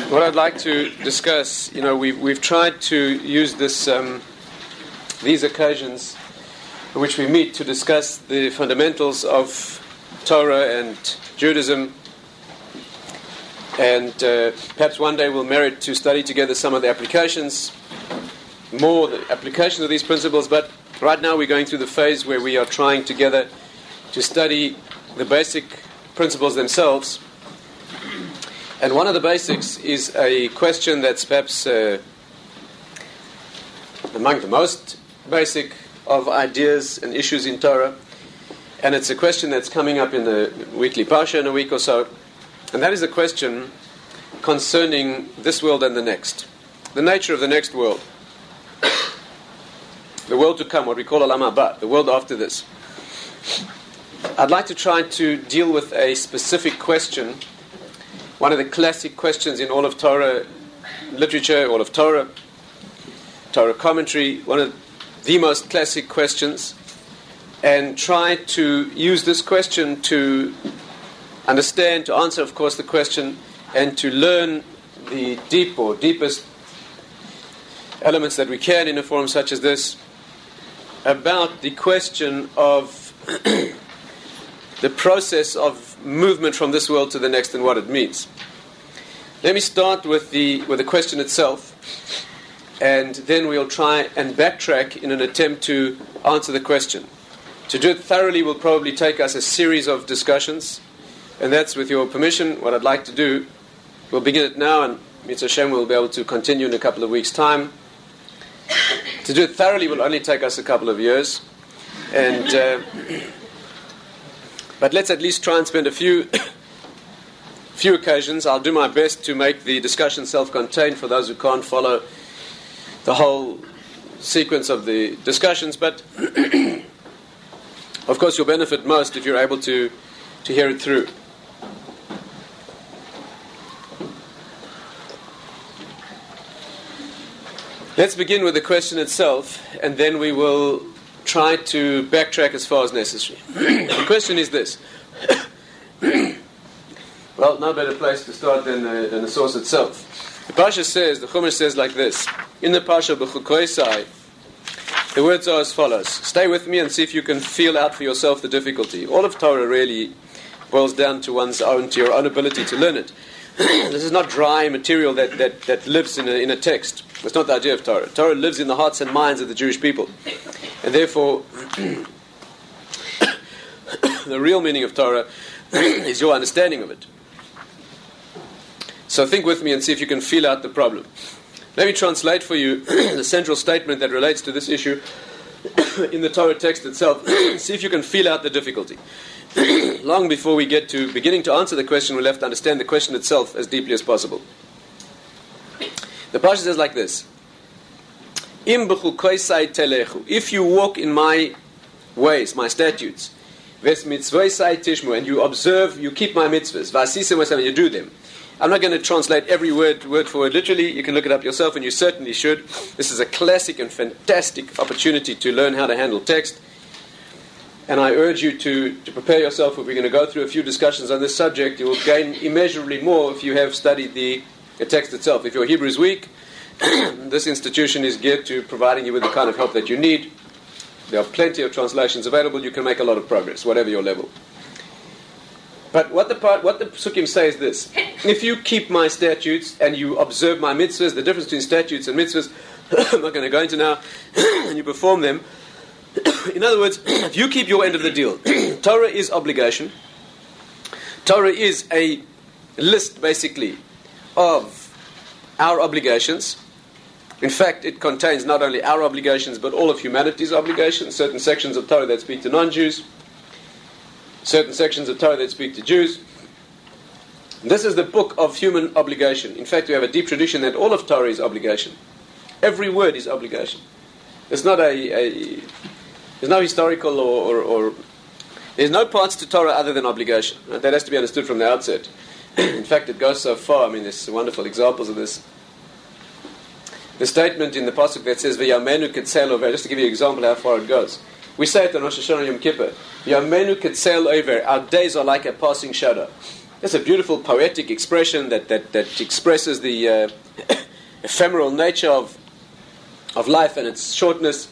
What I'd like to discuss, we've tried to use these occasions in which we meet to discuss the fundamentals of Torah and Judaism, and perhaps one day we'll merit to study together some of the applications of these principles, but right now we're going through the phase where we are trying together to study the basic principles themselves. And one of the basics is a question that's perhaps among the most basic of ideas and issues in Torah, and it's a question that's coming up in the weekly Parsha in a week or so, and that is a question concerning this world and the next, the nature of the next world, the world to come, what we call Olam Haba, the world after this. I'd like to try to deal with a specific question, one of the classic questions in all of Torah literature, all of Torah commentary, one of the most classic questions, and try to use this question to understand, to answer, of course, the question, and to learn the deepest elements that we can in a forum such as this about the question of the process of movement from this world to the next and what it means. Let me start with the question itself, and then we'll try and backtrack in an attempt to answer the question. To do it thoroughly will probably take us a series of discussions, and that's, with your permission, what I'd like to do. We'll begin it now, and Mitzvah Hashem will be able to continue in a couple of weeks' time. To do it thoroughly will only take us a couple of years, and but let's at least try and spend a few occasions. I'll do my best to make the discussion self-contained for those who can't follow the whole sequence of the discussions, but of course you'll benefit most if you're able to hear it through. Let's begin with the question itself, and then we will try to backtrack as far as necessary. The question is this. Well, no better place to start than the source itself. The Parsha says, the Chumash says like this. In the Parsha B'chukoisai, the words are as follows. Stay with me and see if you can feel out for yourself the difficulty. All of Torah really boils down to your own ability to learn it. This is not dry material that lives in a text. That's not the idea of Torah. Torah lives in the hearts and minds of the Jewish people. And therefore, the real meaning of Torah is your understanding of it. So think with me and see if you can feel out the problem. Let me translate for you the central statement that relates to this issue in the Torah text itself. See if you can feel out the difficulty. Long before we get to beginning to answer the question, we'll have to understand the question itself as deeply as possible. The Parsha says like this. If you walk in my ways, my statutes, and you observe, you keep my mitzvahs, and you do them. I'm not going to translate every word for word literally. You can look it up yourself, and you certainly should. This is a classic and fantastic opportunity to learn how to handle text. And I urge you to prepare yourself. If we're going to go through a few discussions on this subject, you will gain immeasurably more if you have studied the text itself. If your Hebrew is weak, this institution is geared to providing you with the kind of help that you need. There are plenty of translations available. You can make a lot of progress, whatever your level. But what the Psukim say is this. If you keep my statutes and you observe my mitzvahs, the difference between statutes and mitzvahs, I'm not going to go into now, and you perform them. In other words, if you keep your end of the deal, Torah is obligation. Torah is a list, basically, of our obligations. In fact, it contains not only our obligations, but all of humanity's obligations, certain sections of Torah that speak to non-Jews, certain sections of Torah that speak to Jews. This is the book of human obligation. In fact, we have a deep tradition that all of Torah is obligation. Every word is obligation. It's not there's no historical or there's no parts to Torah other than obligation. Right? That has to be understood from the outset. In fact, it goes so far. I mean, there's wonderful examples of this. The statement in the pasuk that says "V'yamenu ketzel over," just to give you an example how far it goes. We say it on Rosh Hashanah Yom Kippur. "V'yamenu ketzel over." Our days are like a passing shadow. That's a beautiful poetic expression that expresses the ephemeral nature of life and its shortness.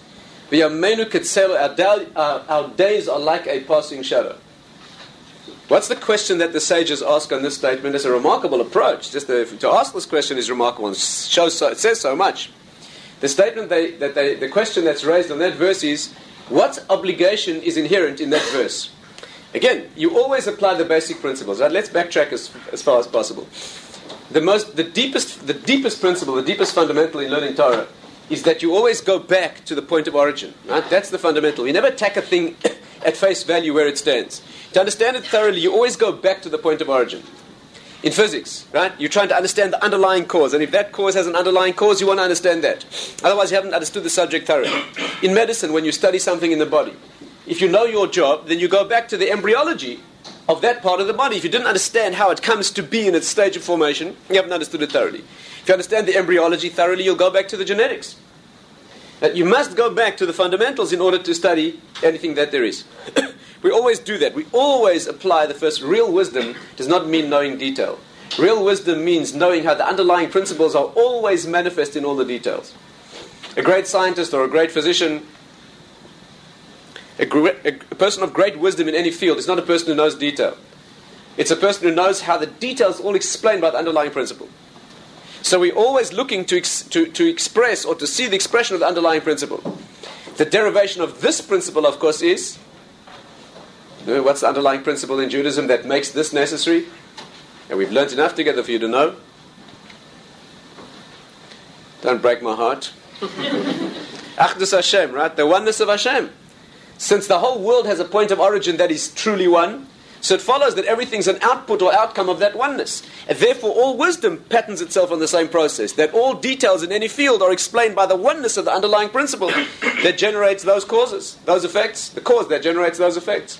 Our days are like a passing shadow. What's the question that the sages ask on this statement? It's a remarkable approach. Just to ask this question is remarkable and it says so much. The statement the question that's raised on that verse is, what obligation is inherent in that verse? Again, you always apply the basic principles. Right? Let's backtrack as far as possible. The deepest principle, the deepest fundamental in learning Torah is that you always go back to the point of origin. Right? That's the fundamental. You never attack a thing at face value where it stands. To understand it thoroughly, you always go back to the point of origin. In physics, right? You're trying to understand the underlying cause, and if that cause has an underlying cause, you want to understand that. Otherwise, you haven't understood the subject thoroughly. In medicine, when you study something in the body, if you know your job, then you go back to the embryology of that part of the body. If you didn't understand how it comes to be in its stage of formation, you haven't understood it thoroughly. If you understand the embryology thoroughly, you'll go back to the genetics. That you must go back to the fundamentals in order to study anything that there is. We always do that. We always apply the first. Real wisdom does not mean knowing detail. Real wisdom means knowing how the underlying principles are always manifest in all the details. A great scientist or a great physician, a person of great wisdom in any field is not a person who knows detail. It's a person who knows how the details all explained by the underlying principle. So we're always looking to express or to see the expression of the underlying principle. The derivation of this principle, of course, is... What's the underlying principle in Judaism that makes this necessary? And we've learned enough together for you to know. Don't break my heart. Achdus Hashem, right? The oneness of Hashem. Since the whole world has a point of origin that is truly one, so it follows that everything's an output or outcome of that oneness. And therefore all wisdom patterns itself on the same process. That all details in any field are explained by the oneness of the underlying principle that generates those causes, those effects. The cause that generates those effects.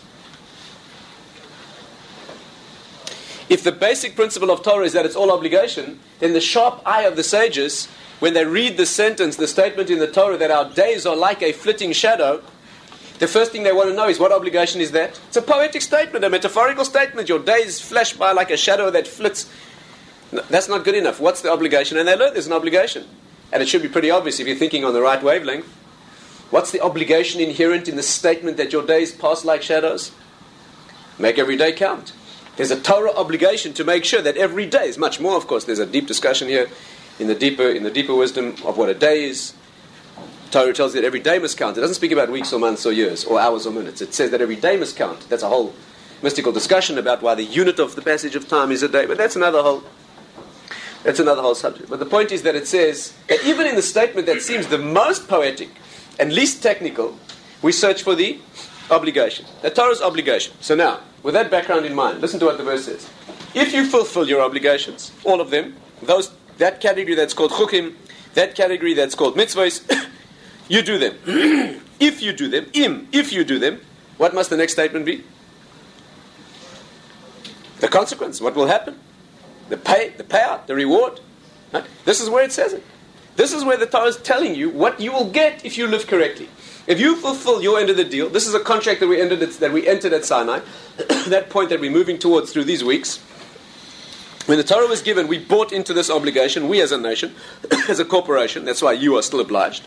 If the basic principle of Torah is that it's all obligation, then the sharp eye of the sages, when they read the sentence, the statement in the Torah that our days are like a flitting shadow, the first thing they want to know is what obligation is that? It's a poetic statement, a metaphorical statement. Your days flash by like a shadow that flits. No, that's not good enough. What's the obligation? And they learn there's an obligation. And it should be pretty obvious if you're thinking on the right wavelength. What's the obligation inherent in the statement that your days pass like shadows? Make every day count. There's a Torah obligation to make sure that every day is much more, of course. There's a deep discussion here in the deeper wisdom of what a day is. Torah tells you that every day must count. It doesn't speak about weeks or months or years or hours or minutes. It says that every day must count. That's a whole mystical discussion about why the unit of the passage of time is a day. But that's another whole subject. But the point is that it says that even in the statement that seems the most poetic and least technical, we search for the obligation. The Torah's obligation. So now, with that background in mind, listen to what the verse says. If you fulfill your obligations, all of them, that category that's called chukim, that category that's called mitzvahs, you do them. If you do them, if you do them, what must the next statement be? The consequence, what will happen? The payout, the reward. Right? This is where it says it. This is where the Torah is telling you what you will get if you live correctly. If you fulfill your end of the deal, this is a contract that we entered at Sinai, that point that we're moving towards through these weeks. When the Torah was given, we bought into this obligation, we as a nation, as a corporation, that's why you are still obliged.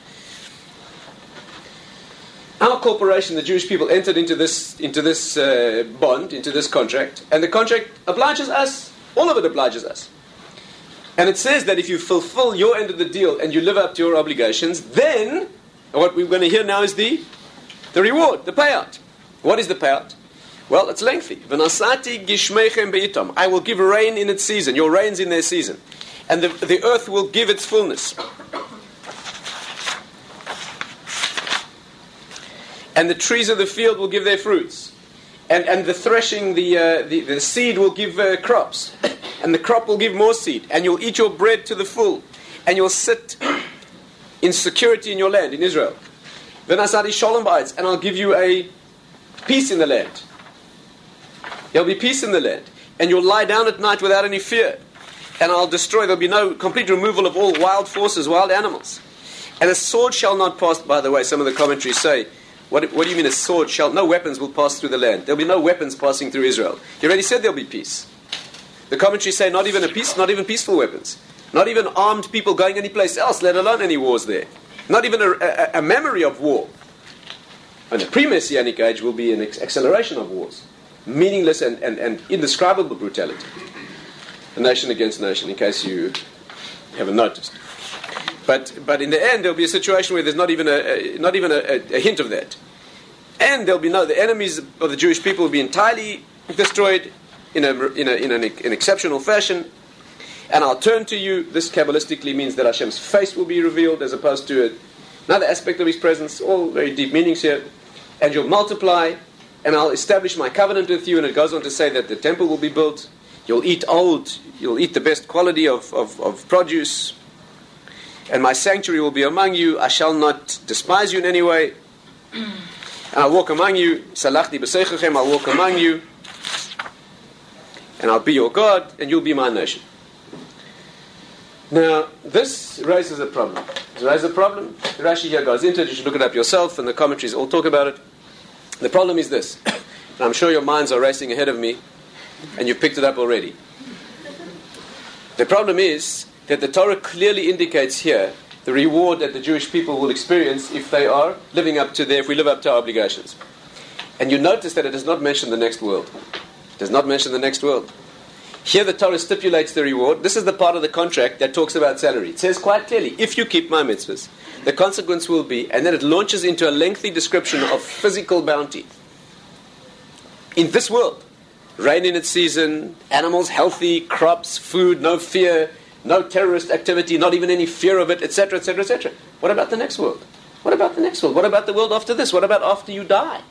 Our corporation, the Jewish people, entered into this bond, into this contract, and the contract obliges us, all of it obliges us. And it says that if you fulfill your end of the deal and you live up to your obligations, then what we're going to hear now is the reward, the payout. What is the payout? Well, it's lengthy. V'nasati gishmeichem be'itom. I will give rain in its season, your rains in their season. And the earth will give its fullness. And the trees of the field will give their fruits. And the threshing, the seed will give crops. And the crop will give more seed. And you'll eat your bread to the full. And you'll sit in security in your land, in Israel. V'nasati shalom ba'aretz. And I'll give you a peace in the land. There'll be peace in the land. And you'll lie down at night without any fear. And I'll destroy, there'll be no complete removal of all wild forces, wild animals. And a sword shall not pass, by the way, some of the commentaries say, what do you mean a sword shall, no weapons will pass through the land. There'll be no weapons passing through Israel. You already said there'll be peace. The commentaries say not even peaceful weapons. Not even armed people going anyplace else, let alone any wars there. Not even a memory of war. And the pre-Messianic age will be an acceleration of wars. Meaningless and indescribable brutality. Nation against nation, in case you haven't noticed. But in the end, there'll be a situation where there's not even a hint of that. And there'll be the enemies of the Jewish people will be entirely destroyed in an exceptional fashion. And I'll turn to you. This Kabbalistically means that Hashem's face will be revealed as opposed to another aspect of His presence. All very deep meanings here. And you'll multiply, and I'll establish my covenant with you. And it goes on to say that the temple will be built. You'll eat the best quality of produce. And my sanctuary will be among you. I shall not despise you in any way. And I'll walk among you. Salachti b'seichechem, I'll walk among you. And I'll be your God, and you'll be my nation. Now, this raises a problem. Rashi here goes into it. You should look it up yourself, and the commentaries all talk about it. The problem is this. And I'm sure your minds are racing ahead of me, and you've picked it up already. The problem is that the Torah clearly indicates here the reward that the Jewish people will experience if we live up to our obligations. And you notice that it does not mention the next world. It does not mention the next world. Here the Torah stipulates the reward. This is the part of the contract that talks about salary. It says quite clearly, if you keep my mitzvahs, the consequence will be, and then it launches into a lengthy description of physical bounty. In this world, rain in its season, animals healthy, crops, food, no fear, no terrorist activity, not even any fear of it, etc., etc., etc. What about the next world? What about the next world? What about the world after this? What about after you die?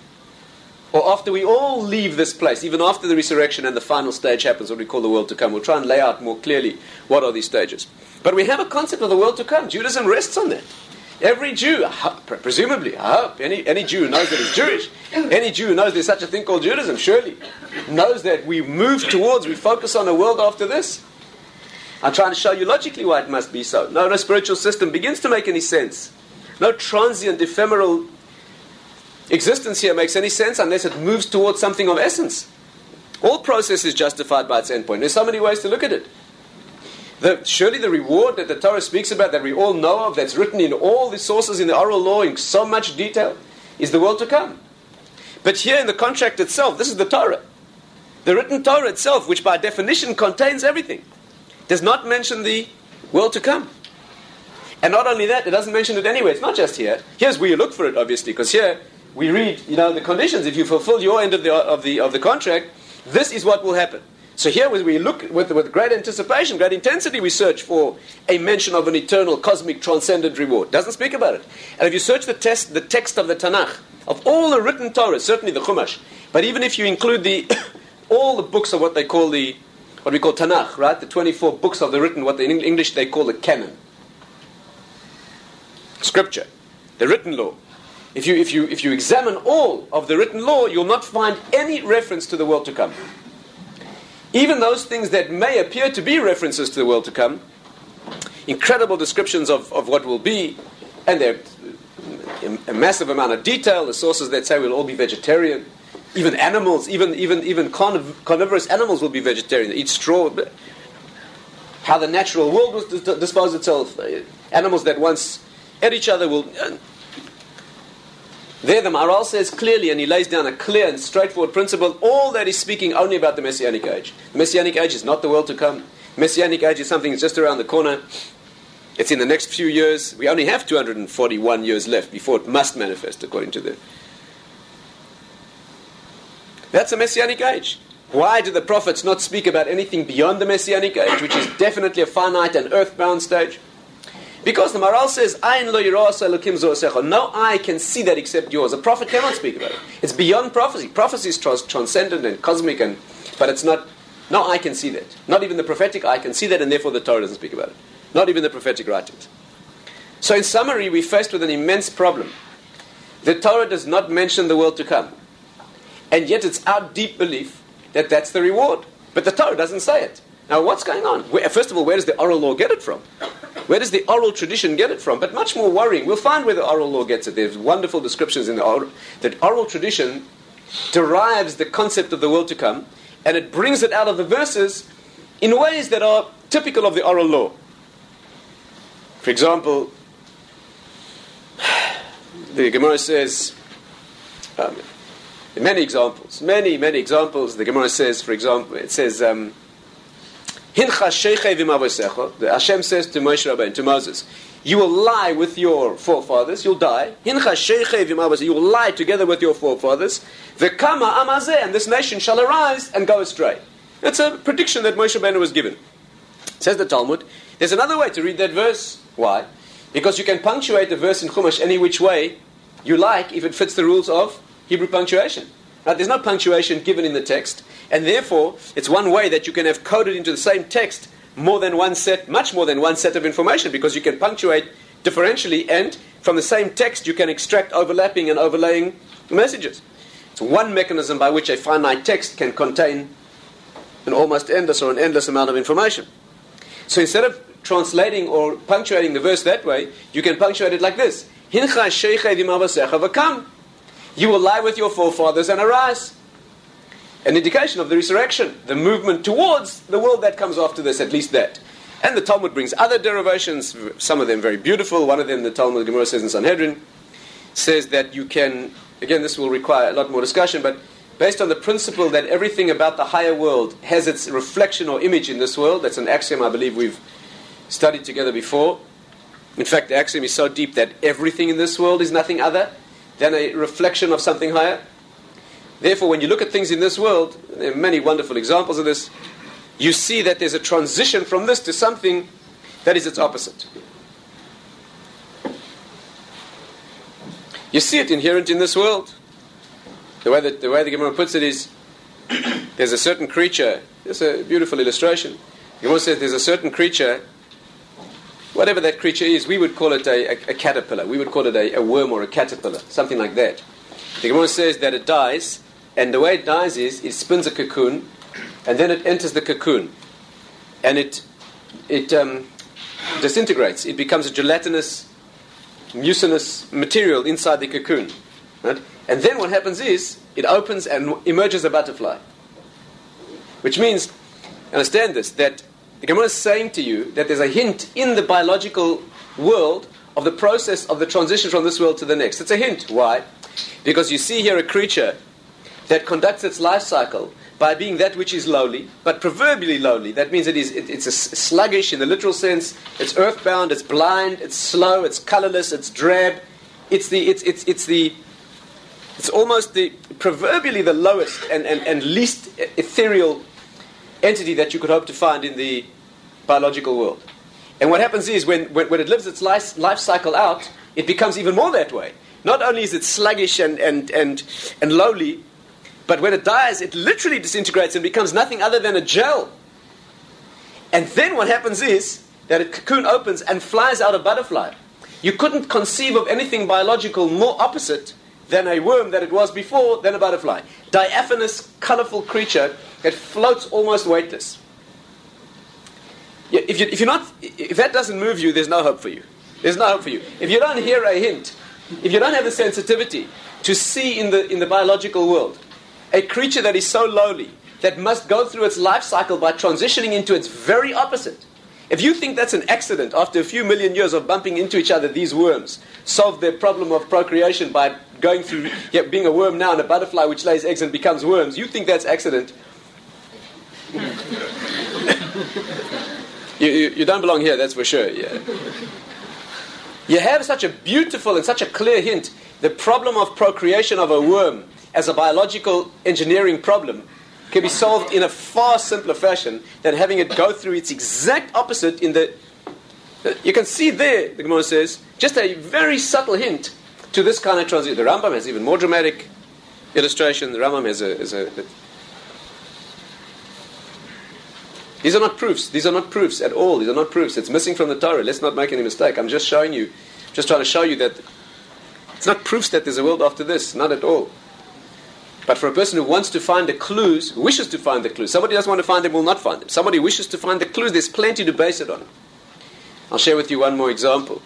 Or after we all leave this place, even after the resurrection and the final stage happens, what we call the world to come. We'll try and lay out more clearly what are these stages. But we have a concept of the world to come. Judaism rests on that. Every Jew, presumably, I hope, any Jew who knows that he's Jewish, any Jew who knows there's such a thing called Judaism, surely knows that we focus on a world after this. I'm trying to show you logically why it must be so. No spiritual system begins to make any sense. No transient, ephemeral existence here makes any sense unless it moves towards something of essence. All process is justified by its endpoint. There's so many ways to look at it. Surely the reward that the Torah speaks about, that we all know of, that's written in all the sources in the oral law in so much detail, is the world to come. But here in the contract itself, this is the Torah. The written Torah itself, which by definition contains everything, does not mention the world to come. And not only that, it doesn't mention it anywhere. It's not just here. Here's where you look for it, obviously, because here we read, the conditions. If you fulfill your end of the contract, this is what will happen. So here, we look with great anticipation, great intensity, we search for a mention of an eternal, cosmic, transcendent reward. Doesn't speak about it. And if you search the text of the Tanakh, of all the written Torah, certainly the Chumash, but even if you include all the books of what we call Tanakh, right? The 24 books of the written, what in English they call the canon, scripture, the written law. If you examine all of the written law, you'll not find any reference to the world to come. Even those things that may appear to be references to the world to come, incredible descriptions of what will be, and they're a massive amount of detail. The sources that say we'll all be vegetarian, even animals, even carnivorous animals will be vegetarian. They eat straw. How the natural world will dispose itself. Animals that once ate each other will. There the Maharal says clearly, and he lays down a clear and straightforward principle, all that is speaking only about the Messianic age. The Messianic age is not the world to come. Messianic age is something that's just around the corner. It's in the next few years. We only have 241 years left before it must manifest, according to the... That's a Messianic age. Why do the prophets not speak about anything beyond the Messianic age, which is definitely a finite and earthbound stage? Because the Maharal says, "Ayin lo yira'as Elokim zo'asecha." No eye can see that except yours. A prophet cannot speak about it. It's beyond prophecy. Prophecy is transcendent and cosmic, but it's not. No eye can see that. Not even the prophetic eye can see that, and therefore the Torah doesn't speak about it. Not even the prophetic writings. So, in summary, we're faced with an immense problem. The Torah does not mention the world to come, and yet it's our deep belief that that's the reward. But the Torah doesn't say it. Now, what's going on? First of all, where does the oral law get it from? Where does the oral tradition get it from? But much more worrying, we'll find where the oral law gets it. There's wonderful descriptions in the oral, that oral tradition derives the concept of the world to come, and it brings it out of the verses in ways that are typical of the oral law. For example, the Gemara says, many examples, the Gemara says, for example, it says, Hincha sheichei v'mavosecha, Hashem says to Moshe Rabbeinu, to Moses, you will lie with your forefathers, you'll die. Hincha sheichei v'mavosecha, you will lie together with your forefathers. V'kama amazeh, and this nation shall arise and go astray. That's a prediction that Moshe Rabbeinu was given. Says the Talmud, there's another way to read that verse. Why? Because you can punctuate the verse in Chumash any which way you like if it fits the rules of Hebrew punctuation. Now, there's no punctuation given in the text, and therefore it's one way that you can have coded into the same text more than one set, much more than one set of information, because you can punctuate differentially, and from the same text you can extract overlapping and overlaying messages. It's one mechanism by which a finite text can contain an almost endless or an endless amount of information. So instead of translating or punctuating the verse that way, you can punctuate it like this. Hincha sheichei v'mavosecha v'kam. You will lie with your forefathers and arise. An indication of the resurrection, the movement towards the world that comes after this, at least that. And the Talmud brings other derivations, some of them very beautiful. One of them, the Talmud Gemara says in Sanhedrin, says that you can, again this will require a lot more discussion, but based on the principle that everything about the higher world has its reflection or image in this world, that's an axiom I believe we've studied together before. In fact, the axiom is so deep that everything in this world is nothing other than a reflection of something higher. Therefore, when you look at things in this world, there are many wonderful examples of this, you see that there's a transition from this to something that is its opposite. You see it inherent in this world. The way the Gemara puts it is, there's a certain creature, there's a beautiful illustration. The Gemara says there's a certain creature, whatever that creature is, we would call it a caterpillar. We would call it a worm or a caterpillar, something like that. The Gemara says that it dies, and the way it dies is it spins a cocoon, and then it enters the cocoon, and it disintegrates. It becomes a gelatinous, mucinous material inside the cocoon. Right? And then what happens is it opens and emerges a butterfly. Which means, understand this, that the Gemara is saying to you that there's a hint in the biological world of the process of the transition from this world to the next. It's a hint. Why? Because you see here a creature that conducts its life cycle by being that which is lowly, but proverbially lowly. That means it's sluggish in the literal sense. It's earthbound, it's blind, it's slow, it's colorless, it's drab. It's almost the proverbially the lowest and least ethereal entity that you could hope to find in the biological world. And what happens is when it lives its life cycle out, it becomes even more that way. Not only is it sluggish and lowly, but when it dies, it literally disintegrates and becomes nothing other than a gel. And then what happens is that a cocoon opens and flies out a butterfly. You couldn't conceive of anything biological more opposite than a worm that it was before, than a butterfly. Diaphanous, colorful creature that floats almost weightless. If that doesn't move you, there's no hope for you. There's no hope for you. If you don't hear a hint, if you don't have the sensitivity to see in the biological world a creature that is so lowly that must go through its life cycle by transitioning into its very opposite. If you think that's an accident, after a few million years of bumping into each other, these worms solve their problem of procreation by going through being a worm now and a butterfly which lays eggs and becomes worms, you think that's accident. You don't belong here, that's for sure. Yeah. You have such a beautiful and such a clear hint. The problem of procreation of a worm as a biological engineering problem can be solved in a far simpler fashion than having it go through its exact opposite in the... You can see there, the Gemara says, just a very subtle hint to this kind of transition. The Rambam has even more dramatic illustration. The Rambam has a These are not proofs. These are not proofs at all. These are not proofs. It's missing from the Torah. Let's not make any mistake. I'm just showing you, just trying to show you that it's not proofs that there's a world after this. Not at all. But for a person who wants to find the clues, who wishes to find the clues, somebody doesn't want to find them, will not find them. Somebody wishes to find the clues, there's plenty to base it on. I'll share with you one more example.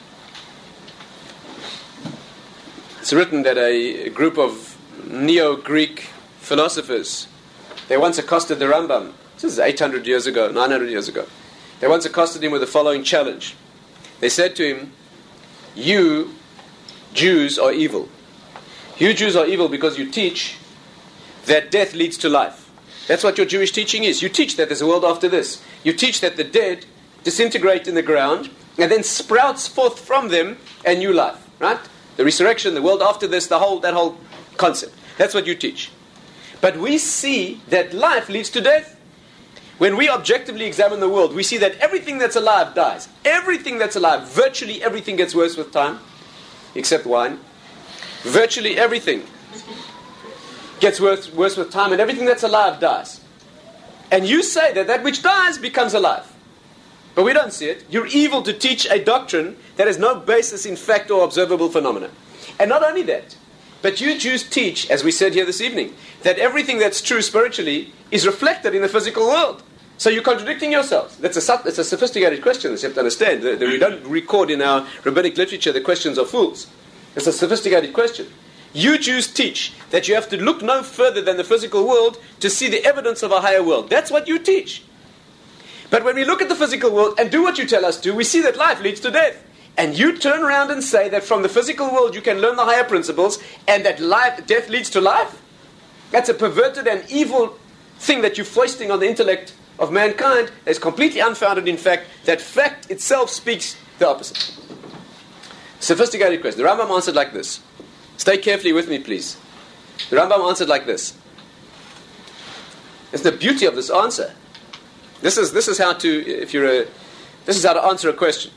It's written that a group of Neo-Greek philosophers, they once accosted the Rambam this is 800 years ago, 900 years ago. They once accosted him with the following challenge. They said to him, you Jews are evil. You Jews are evil because you teach that death leads to life. That's what your Jewish teaching is. You teach that there's a world after this. You teach that the dead disintegrate in the ground and then sprouts forth from them a new life. Right? The resurrection, the world after this, that whole concept. That's what you teach. But we see that life leads to death. When we objectively examine the world, we see that everything that's alive dies. Everything that's alive, virtually everything gets worse with time, except wine. Virtually everything gets worse with time, and everything that's alive dies. And you say that that which dies becomes alive. But we don't see it. You're evil to teach a doctrine that has no basis in fact or observable phenomena. And not only that, but you Jews teach, as we said here this evening, that everything that's true spiritually is reflected in the physical world. So you're contradicting yourselves. It's a sophisticated question, you have to understand. We don't record in our rabbinic literature the questions of fools. It's a sophisticated question. You Jews teach that you have to look no further than the physical world to see the evidence of a higher world. That's what you teach. But when we look at the physical world and do what you tell us to, we see that life leads to death. And you turn around and say that from the physical world you can learn the higher principles and that death leads to life? That's a perverted and evil thing that you're foisting on the intellect of mankind that is completely unfounded in fact. That fact itself speaks the opposite. Sophisticated question. The Rambam answered like this. Stay carefully with me, please. The Rambam answered like this. It's the beauty of this answer. This is how to answer a question.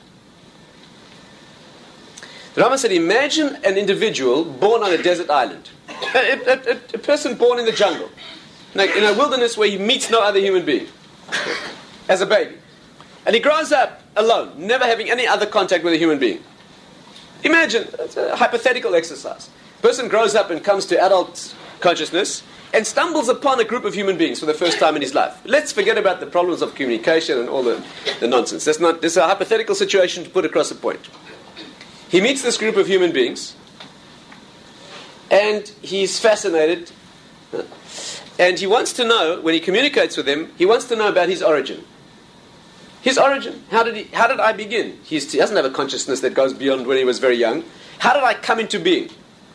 The Rambam said, imagine an individual born on a desert island. A person born in the jungle. In a wilderness where he meets no other human being. As a baby. And he grows up alone, never having any other contact with a human being. Imagine, it's a hypothetical exercise. A person grows up and comes to adult consciousness and stumbles upon a group of human beings for the first time in his life. Let's forget about the problems of communication and all the nonsense. This is a hypothetical situation to put across a point. He meets this group of human beings and he's fascinated and he wants to know, when he communicates with them, he wants to know about his origin. His origin. How did I begin? He doesn't have a consciousness that goes beyond when he was very young. How did I come into being?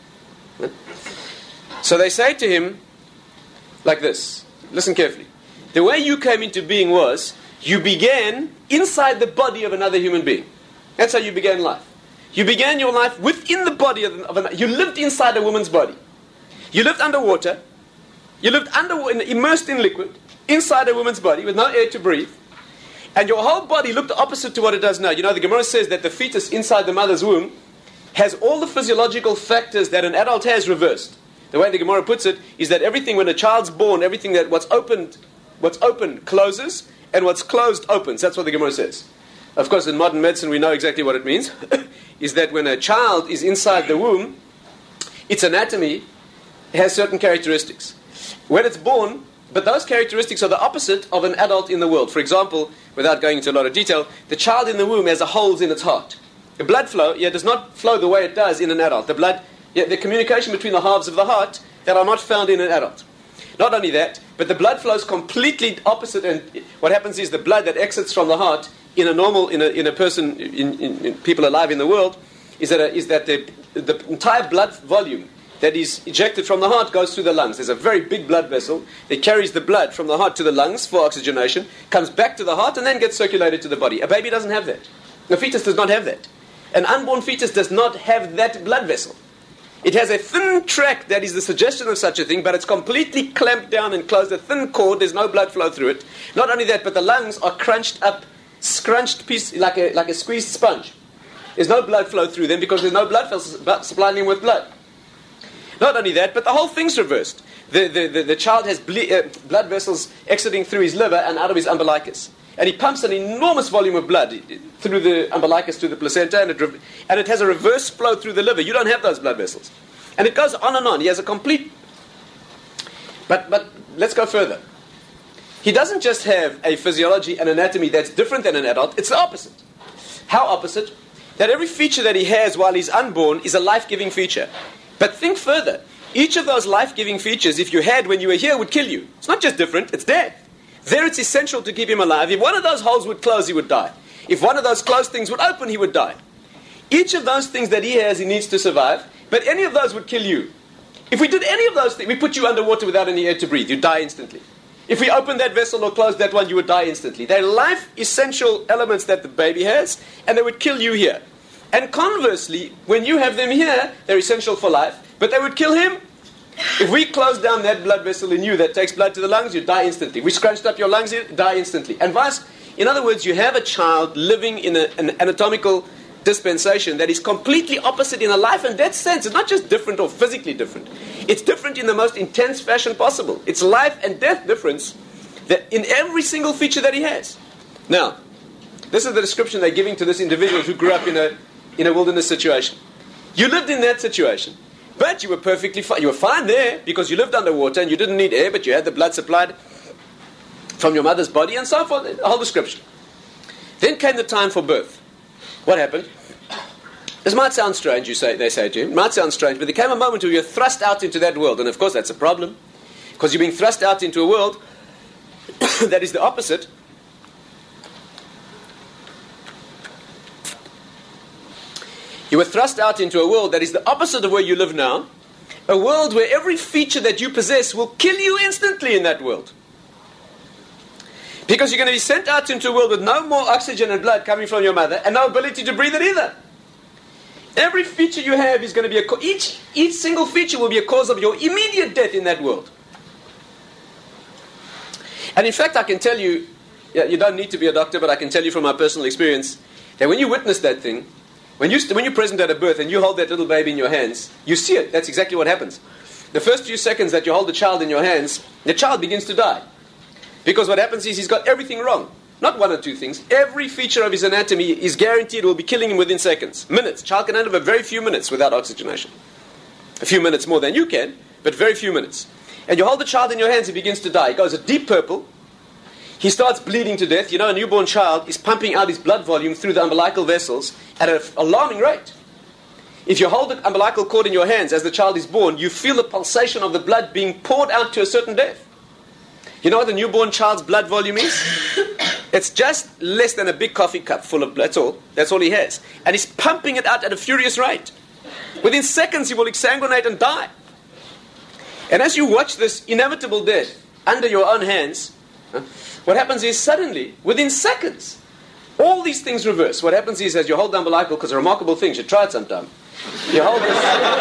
So they say to him like this. Listen carefully. The way you came into being was, you began inside the body of another human being. That's how you began life. You began your life within the body of another. You lived inside a woman's body. You lived underwater. You lived immersed in liquid, inside a woman's body with no air to breathe. And your whole body looked opposite to what it does now. You know, the Gemara says that the fetus inside the mother's womb has all the physiological factors that an adult has reversed. The way the Gemara puts it is that everything, when a child's born, everything that what's open closes, and what's closed opens. That's what the Gemara says. Of course, in modern medicine, we know exactly what it means. Is that when a child is inside the womb, its anatomy has certain characteristics. When it's born, but those characteristics are the opposite of an adult in the world. For example, without going into a lot of detail, the child in the womb has holes in its heart. The blood flow does not flow the way it does in an adult. The communication between the halves of the heart that are not found in an adult. Not only that, but the blood flows completely opposite, and what happens is the blood that exits from the heart in a person, in people alive in the world, is that the entire blood volume that is ejected from the heart goes through the lungs. There's a very big blood vessel that carries the blood from the heart to the lungs for oxygenation, comes back to the heart, and then gets circulated to the body. A baby doesn't have that. A fetus does not have that. An unborn fetus does not have that blood vessel. It has a thin tract that is the suggestion of such a thing, but it's completely clamped down and closed. A thin cord, there's no blood flow through it. Not only that, but the lungs are crunched up, scrunched piece like a squeezed sponge. There's no blood flow through them because there's no blood vessels supplying him with blood. Not only that, but the whole thing's reversed. The child has blood vessels exiting through his liver and out of his umbilicus. And he pumps an enormous volume of blood through the umbilicus to the placenta, and it has a reverse flow through the liver. You don't have those blood vessels. And it goes on and on. He has a complete... But let's go further. He doesn't just have a physiology and anatomy that's different than an adult. It's the opposite. How opposite? That every feature that he has while he's unborn is a life-giving feature. But think further. Each of those life-giving features, if you had when you were here, would kill you. It's not just different, it's death. There it's essential to keep him alive. If one of those holes would close, he would die. If one of those closed things would open, he would die. Each of those things that he has, he needs to survive, but any of those would kill you. If we did any of those things, we put you underwater without any air to breathe, you'd die instantly. If we opened that vessel or closed that one, you would die instantly. They're life essential elements that the baby has, and they would kill you here. And conversely, when you have them here, they're essential for life, but they would kill him. If we closed down that blood vessel in you that takes blood to the lungs, you'd die instantly. If we scrunched up your lungs, you'd die instantly. And in other words, you have a child living in an anatomical dispensation that is completely opposite in a life and death sense. It's not just different or physically different. It's different in the most intense fashion possible. It's life and death difference that in every single feature that he has. Now, this is the description they're giving to this individual who grew up in a wilderness situation. You lived in that situation, but you were perfectly fine. You were fine there because you lived underwater and you didn't need air, but you had the blood supplied from your mother's body and so forth. The whole description. Then came the time for birth. What happened? This might sound strange, they say to you. It might sound strange, but there came a moment where you're thrust out into that world. And of course that's a problem, because you're being thrust out into a world that is the opposite. You were thrust out into a world that is the opposite of where you live now. A world where every feature that you possess will kill you instantly in that world. Because you're going to be sent out into a world with no more oxygen and blood coming from your mother and no ability to breathe it either. Every feature you have is going to be each single feature will be a cause of your immediate death in that world. And in fact, I can tell you, you don't need to be a doctor, but I can tell you from my personal experience that when you witness that thing, when you're present at a birth and you hold that little baby in your hands, you see it. That's exactly what happens. The first few seconds that you hold the child in your hands, the child begins to die. Because what happens is he's got everything wrong. Not one or two things. Every feature of his anatomy is guaranteed will be killing him within seconds. Minutes. Child can live a very few minutes without oxygenation. A few minutes more than you can, but very few minutes. And you hold the child in your hands, he begins to die. He goes a deep purple. He starts bleeding to death. You know, a newborn child is pumping out his blood volume through the umbilical vessels at an alarming rate. If you hold the umbilical cord in your hands as the child is born, you feel the pulsation of the blood being poured out to a certain depth. You know what a newborn child's blood volume is? It's just less than a big coffee cup full of blood. That's all. That's all he has. And he's pumping it out at a furious rate. Within seconds, he will exsanguinate and die. And as you watch this inevitable death under your own hands, what happens is suddenly, within seconds, all these things reverse. What happens is, as you hold the umbilical, because a remarkable thing, you should try it sometime. You hold this.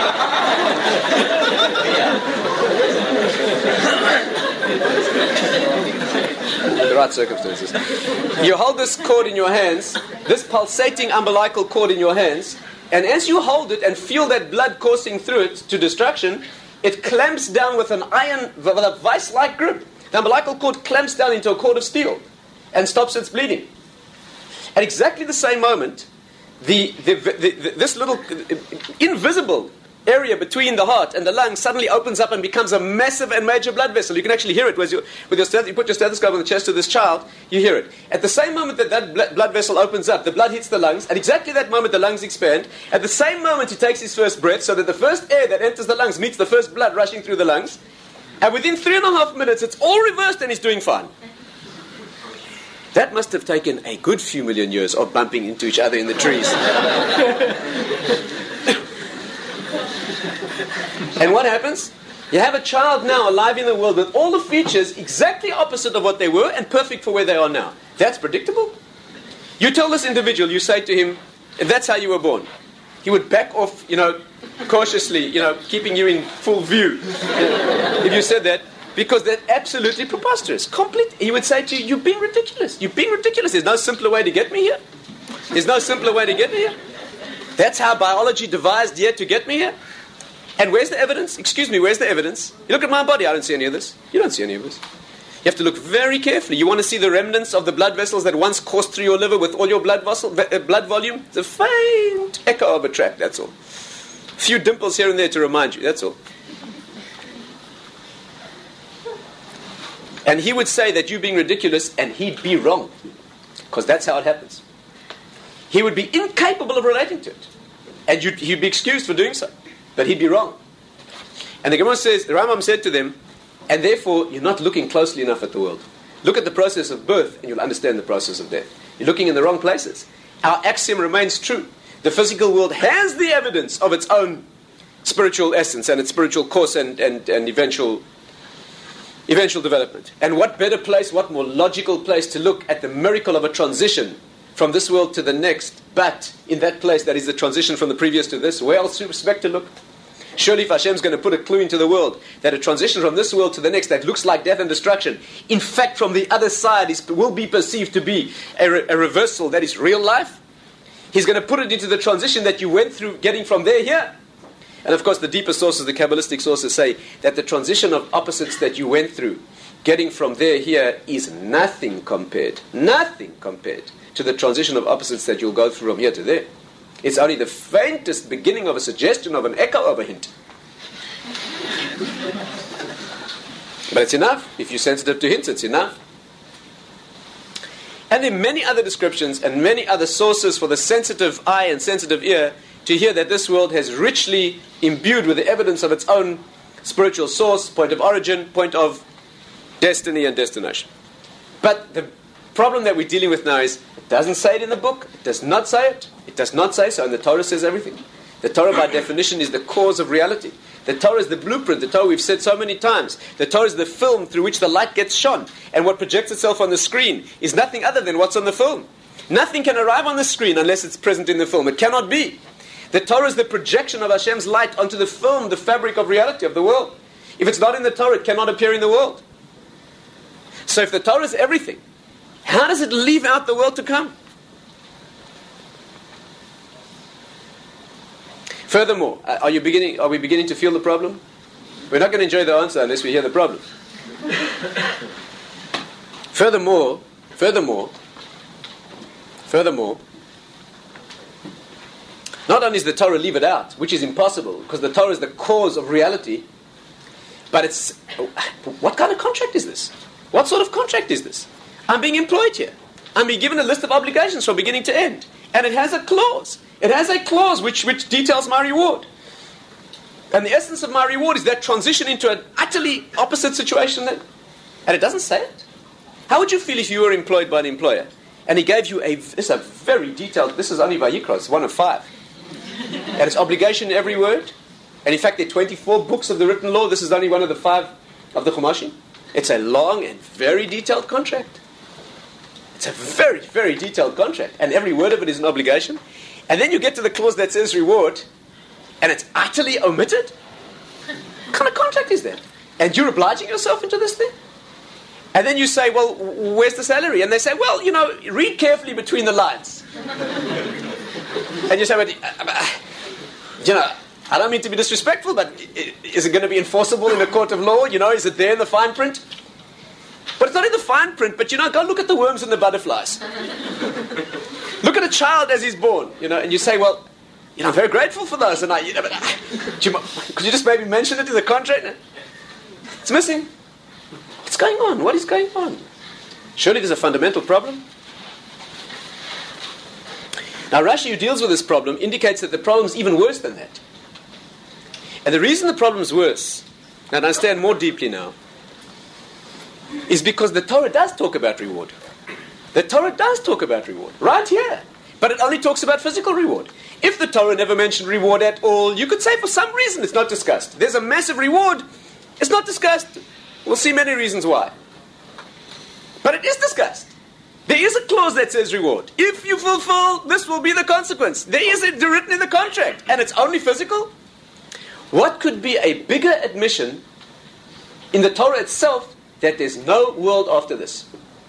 The right circumstances. You hold this cord in your hands, this pulsating umbilical cord in your hands, and as you hold it and feel that blood coursing through it to destruction, it clamps down with an iron, with a vice-like grip. The umbilical cord clamps down into a cord of steel and stops its bleeding. At exactly the same moment, this little invisible area between the heart and the lungs suddenly opens up and becomes a massive and major blood vessel. You can actually hear it you put your stethoscope on the chest of this child, you hear it. At the same moment that blood vessel opens up, the blood hits the lungs. At exactly that moment, the lungs expand. At the same moment, he takes his first breath, so that the first air that enters the lungs meets the first blood rushing through the lungs. And within 3.5 minutes, it's all reversed and he's doing fine. That must have taken a good few million years of bumping into each other in the trees. And what happens? You have a child now alive in the world with all the features exactly opposite of what they were and perfect for where they are now. That's predictable. You tell this individual, you say to him, if that's how you were born, he would back off, cautiously, keeping you in full view. If you said that, because they're absolutely preposterous. He would say to you, you're being ridiculous. You're being ridiculous. There's no simpler way to get me here. There's no simpler way to get me here. That's how biology devised yet to get me here. And where's the evidence? Excuse me, where's the evidence? You look at my body, I don't see any of this. You don't see any of this. You have to look very carefully. You want to see the remnants of the blood vessels that once coursed through your liver with all your blood volume? It's a faint echo of a track, that's all. A few dimples here and there to remind you, that's all. And he would say that you're being ridiculous, and he'd be wrong. Because that's how it happens. He would be incapable of relating to it. And he'd be excused for doing so. But he'd be wrong. And the Gemara says, the Rambam said to them, and therefore you're not looking closely enough at the world. Look at the process of birth and you'll understand the process of death. You're looking in the wrong places. Our axiom remains true. The physical world has the evidence of its own spiritual essence and its spiritual course and eventual development. And what better place, what more logical place to look at the miracle of a transition from this world to the next, but in that place that is the transition from the previous to this, where else do you expect to look? Surely if Hashem's going to put a clue into the world that a transition from this world to the next that looks like death and destruction, in fact from the other side will be perceived to be a reversal that is real life, He's going to put it into the transition that you went through getting from there here. And of course the deeper sources, the Kabbalistic sources, say that the transition of opposites that you went through getting from there here is nothing compared to the transition of opposites that you'll go through from here to there. It's only the faintest beginning of a suggestion, of an echo, of a hint. But it's enough. If you're sensitive to hints, it's enough. And there are many other descriptions and many other sources for the sensitive eye and sensitive ear to hear that this world has richly imbued with the evidence of its own spiritual source, point of origin, point of destiny and destination. But the problem that we're dealing with now is, it doesn't say it in the book, it does not say it, it does not say so, and the Torah says everything. The Torah by definition is the cause of reality. The Torah is the blueprint. The Torah, we've said so many times, the Torah is the film through which the light gets shone, and what projects itself on the screen is nothing other than what's on the film. Nothing can arrive on the screen unless it's present in the film. It cannot be. The Torah is the projection of Hashem's light onto the film, the fabric of reality of the world. If it's not in the Torah, it cannot appear in the world. So if the Torah is everything, how does it leave out the world to come? Furthermore, are we beginning to feel the problem? We're not going to enjoy the answer unless we hear the problem. Furthermore, not only does the Torah leave it out, which is impossible, because the Torah is the cause of reality, but what kind of contract is this? What sort of contract is this? I'm being employed here. I'm being given a list of obligations from beginning to end. And it has a clause. It has a clause which details my reward. And the essence of my reward is that transition into an utterly opposite situation then. And it doesn't say it. How would you feel if you were employed by an employer and he gave you this is a very detailed, this is only Vayikra, it's 1 of 5. And it's obligation in every word. And in fact there are 24 books of the written law. This is only 1 of the 5 of the Chumashim. It's a long and very detailed contract. It's a very, very detailed contract. And every word of it is an obligation. And then you get to the clause that says reward, and it's utterly omitted? What kind of contract is that? And you're obliging yourself into this thing? And then you say, well, where's the salary? And they say, well, read carefully between the lines. And you say, I don't mean to be disrespectful, but is it going to be enforceable in a court of law? Is it there in the fine print? But it's not in the fine print, but go look at the worms and the butterflies. Look at a child as he's born, and you say, well, I'm very grateful for those. And could you just maybe mention it in the contract? It's missing. What's going on? What is going on? Surely there's a fundamental problem. Now Rashi, who deals with this problem, indicates that the problem is even worse than that. And the reason the problem is worse, and I understand more deeply now, is because the Torah does talk about reward. The Torah does talk about reward, right here. But it only talks about physical reward. If the Torah never mentioned reward at all, you could say for some reason it's not discussed. There's a massive reward, it's not discussed. We'll see many reasons why. But it is discussed. There is a clause that says reward. If you fulfill, this will be the consequence. There is it written in the contract, and it's only physical. What could be a bigger admission in the Torah itself that there's no world after this?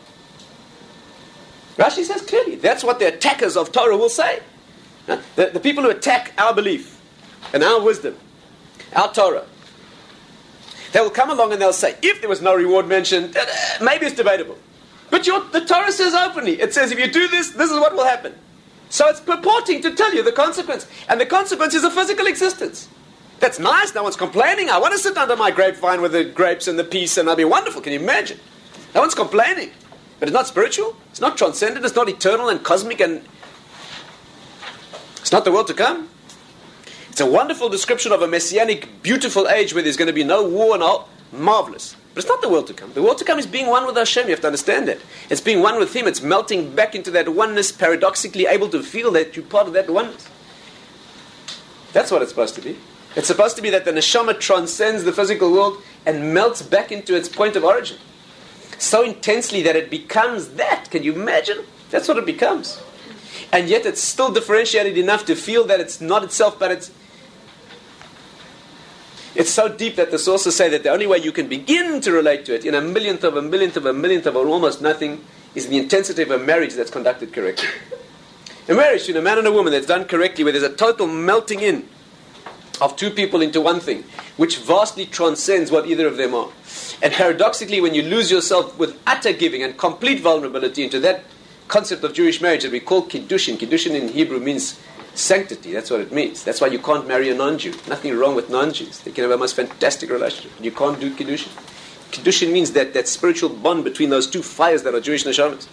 Rashi says clearly, that's what the attackers of Torah will say. The people who attack our belief and our wisdom, our Torah, they will come along and they'll say, if there was no reward mentioned, maybe it's debatable. But the Torah says openly, it says if you do this, this is what will happen. So it's purporting to tell you the consequence. And the consequence is a physical existence. That's nice, no one's complaining. I want to sit under my grapevine with the grapes and the peace and that'll be wonderful. Can you imagine? No one's complaining. But it's not spiritual, it's not transcendent, it's not eternal and cosmic, and it's not the world to come. It's a wonderful description of a messianic, beautiful age where there's going to be no war and all. Marvelous. But it's not the world to come. The world to come is being one with Hashem. You have to understand that. It's being one with Him. It's melting back into that oneness, paradoxically able to feel that you're part of that oneness. That's what it's supposed to be. It's supposed to be that the neshama transcends the physical world and melts back into its point of origin. So intensely that it becomes that. Can you imagine? That's what it becomes. And yet it's still differentiated enough to feel that it's not itself, but it's so deep that the sources say that the only way you can begin to relate to it in a millionth of a millionth of a millionth of almost nothing is the intensity of a marriage that's conducted correctly. A marriage between a man and a woman that's done correctly, where there's a total melting in of two people into one thing, which vastly transcends what either of them are. And paradoxically, when you lose yourself with utter giving and complete vulnerability into that concept of Jewish marriage that we call Kiddushin. Kiddushin in Hebrew means sanctity. That's what it means. That's why you can't marry a non-Jew. Nothing wrong with non-Jews. They can have a most fantastic relationship. You can't do Kiddushin. Kiddushin means that spiritual bond between those two fires that are Jewish neshamas.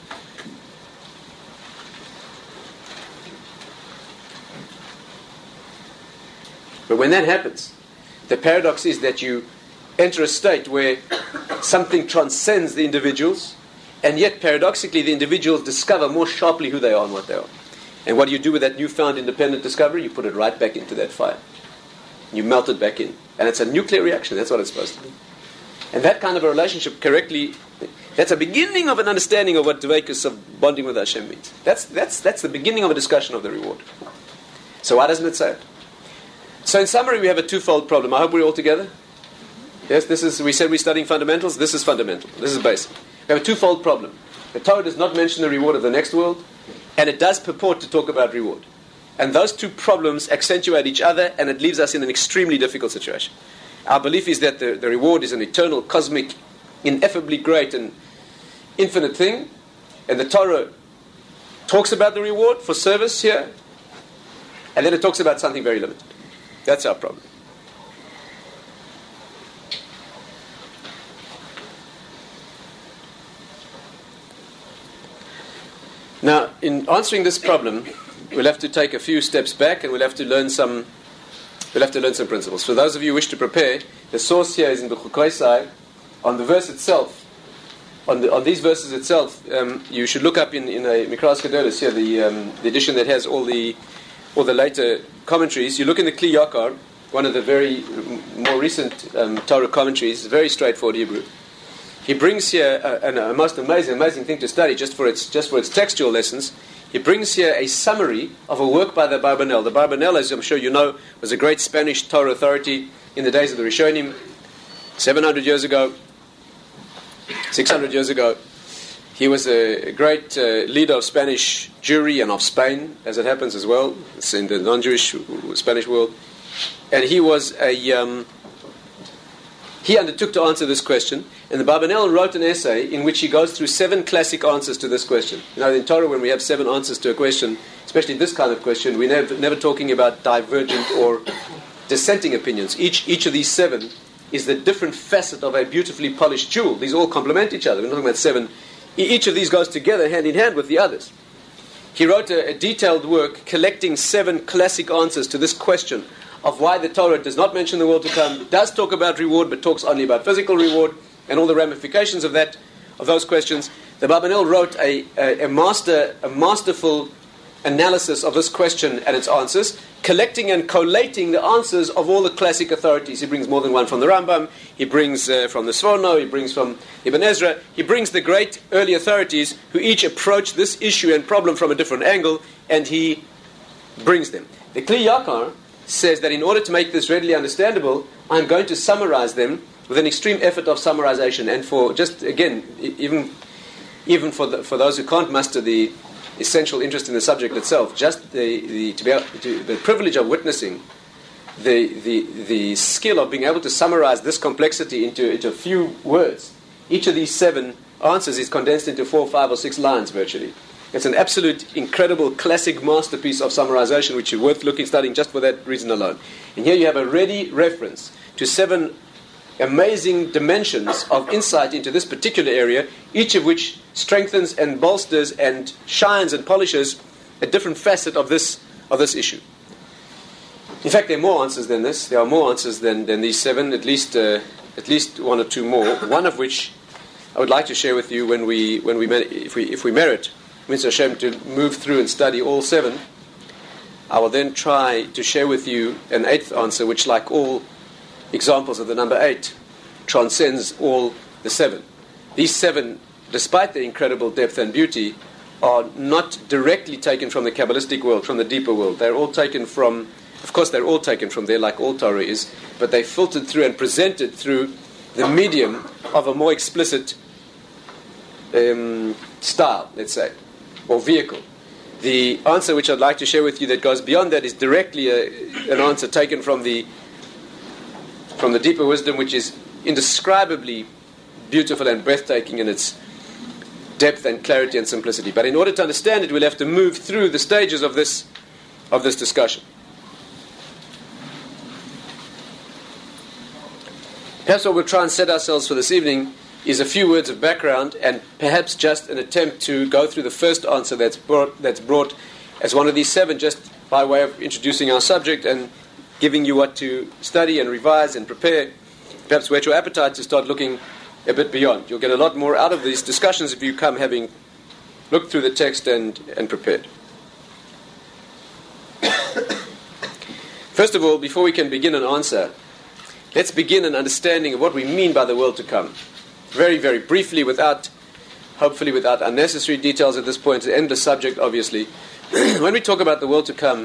But when that happens, the paradox is that you enter a state where something transcends the individuals, and yet paradoxically the individuals discover more sharply who they are and what they are. And what do you do with that newfound independent discovery? You put it right back into that fire. You melt it back in. And it's a nuclear reaction. That's what it's supposed to be. And that kind of a relationship correctly, that's a beginning of an understanding of what dveikus of bonding with Hashem means. That's the beginning of a discussion of the reward. So why doesn't it say it? So in summary, we have a twofold problem. I hope we're all together. Yes, we said we're studying fundamentals. This is fundamental. This is basic. We have a twofold problem. The Torah does not mention the reward of the next world, and it does purport to talk about reward. And those two problems accentuate each other, and it leaves us in an extremely difficult situation. Our belief is that the reward is an eternal, cosmic, ineffably great and infinite thing, and the Torah talks about the reward for service here, and then it talks about something very limited. That's our problem. Now, in answering this problem, we'll have to take a few steps back, and we'll have to learn some principles. For those of you who wish to prepare, the source here is in the Chukoisai, on the verse itself. On these verses itself, you should look up in a Mikras Gedolos here, the edition that has all the later commentaries. You look in the Kli Yakar, one of the very more recent Torah commentaries, very straightforward Hebrew. He brings here a most amazing thing to study just for its textual lessons. He brings here a summary of a work by the Barbanel. The Barbanel, as I'm sure you know, was a great Spanish Torah authority in the days of the Rishonim, 700 years ago, 600 years ago. He was a great leader of Spanish Jewry and of Spain, as it happens as well. It's in the non-Jewish Spanish world. And he was he undertook to answer this question, and the Barbanel wrote an essay in which he goes through 7 classic answers to this question. You know, in Torah, when we have 7 answers to a question, especially this kind of question, we're never talking about divergent or dissenting opinions. Each of these 7 is the different facet of a beautifully polished jewel. These all complement each other. We're not talking about 7. Each of these goes together hand in hand with the others. He wrote a detailed work collecting 7 classic answers to this question of why the Torah does not mention the world to come, does talk about reward, but talks only about physical reward, and all the ramifications of those questions. The Barbanel wrote a masterful analysis of this question and its answers, collecting and collating the answers of all the classic authorities. He brings more than one from the Rambam, he brings from the Sforno, he brings from Ibn Ezra, he brings the great early authorities who each approach this issue and problem from a different angle, and he brings them. The Kli Yakar says that in order to make this readily understandable, I'm going to summarize them with an extreme effort of summarization. And for just, again, even for those who can't muster the essential interest in the subject itself, just the privilege of witnessing the skill of being able to summarize this complexity into a few words. Each of these 7 answers is condensed into 4, 5, or 6 lines virtually. It's an absolute, incredible, classic masterpiece of summarization, which is worth studying just for that reason alone. And here you have a ready reference to 7 amazing dimensions of insight into this particular area, each of which strengthens and bolsters and shines and polishes a different facet of this issue. In fact, there are more answers than this. There are more answers than these 7, at least at least one or two more, one of which I would like to share with you if we merit, Mr. Hashem, to move through and study all 7. I will then try to share with you an 8th answer, which, like all examples of the number 8, transcends all the 7. These 7, despite their incredible depth and beauty, are not directly taken from the Kabbalistic world, from the deeper world. They're all taken from, of course, they're all taken from there, like all Torah is, but they're filtered through and presented through the medium of a more explicit style, let's say, or vehicle. The answer which I'd like to share with you that goes beyond that is directly an answer taken from the deeper wisdom, which is indescribably beautiful and breathtaking in its depth and clarity and simplicity. But in order to understand it, we'll have to move through the stages of this discussion. Perhaps what we'll try and set ourselves for this evening is a few words of background, and perhaps just an attempt to go through the first answer that's brought as one of these 7, just by way of introducing our subject and giving you what to study and revise and prepare. Perhaps whet your appetite to start looking a bit beyond. You'll get a lot more out of these discussions if you come having looked through the text and prepared. First of all, before we can begin an answer, let's begin an understanding of what we mean by the world to come. Very, very briefly, hopefully without unnecessary details at this point. It's an endless subject, obviously. When we talk about the world to come,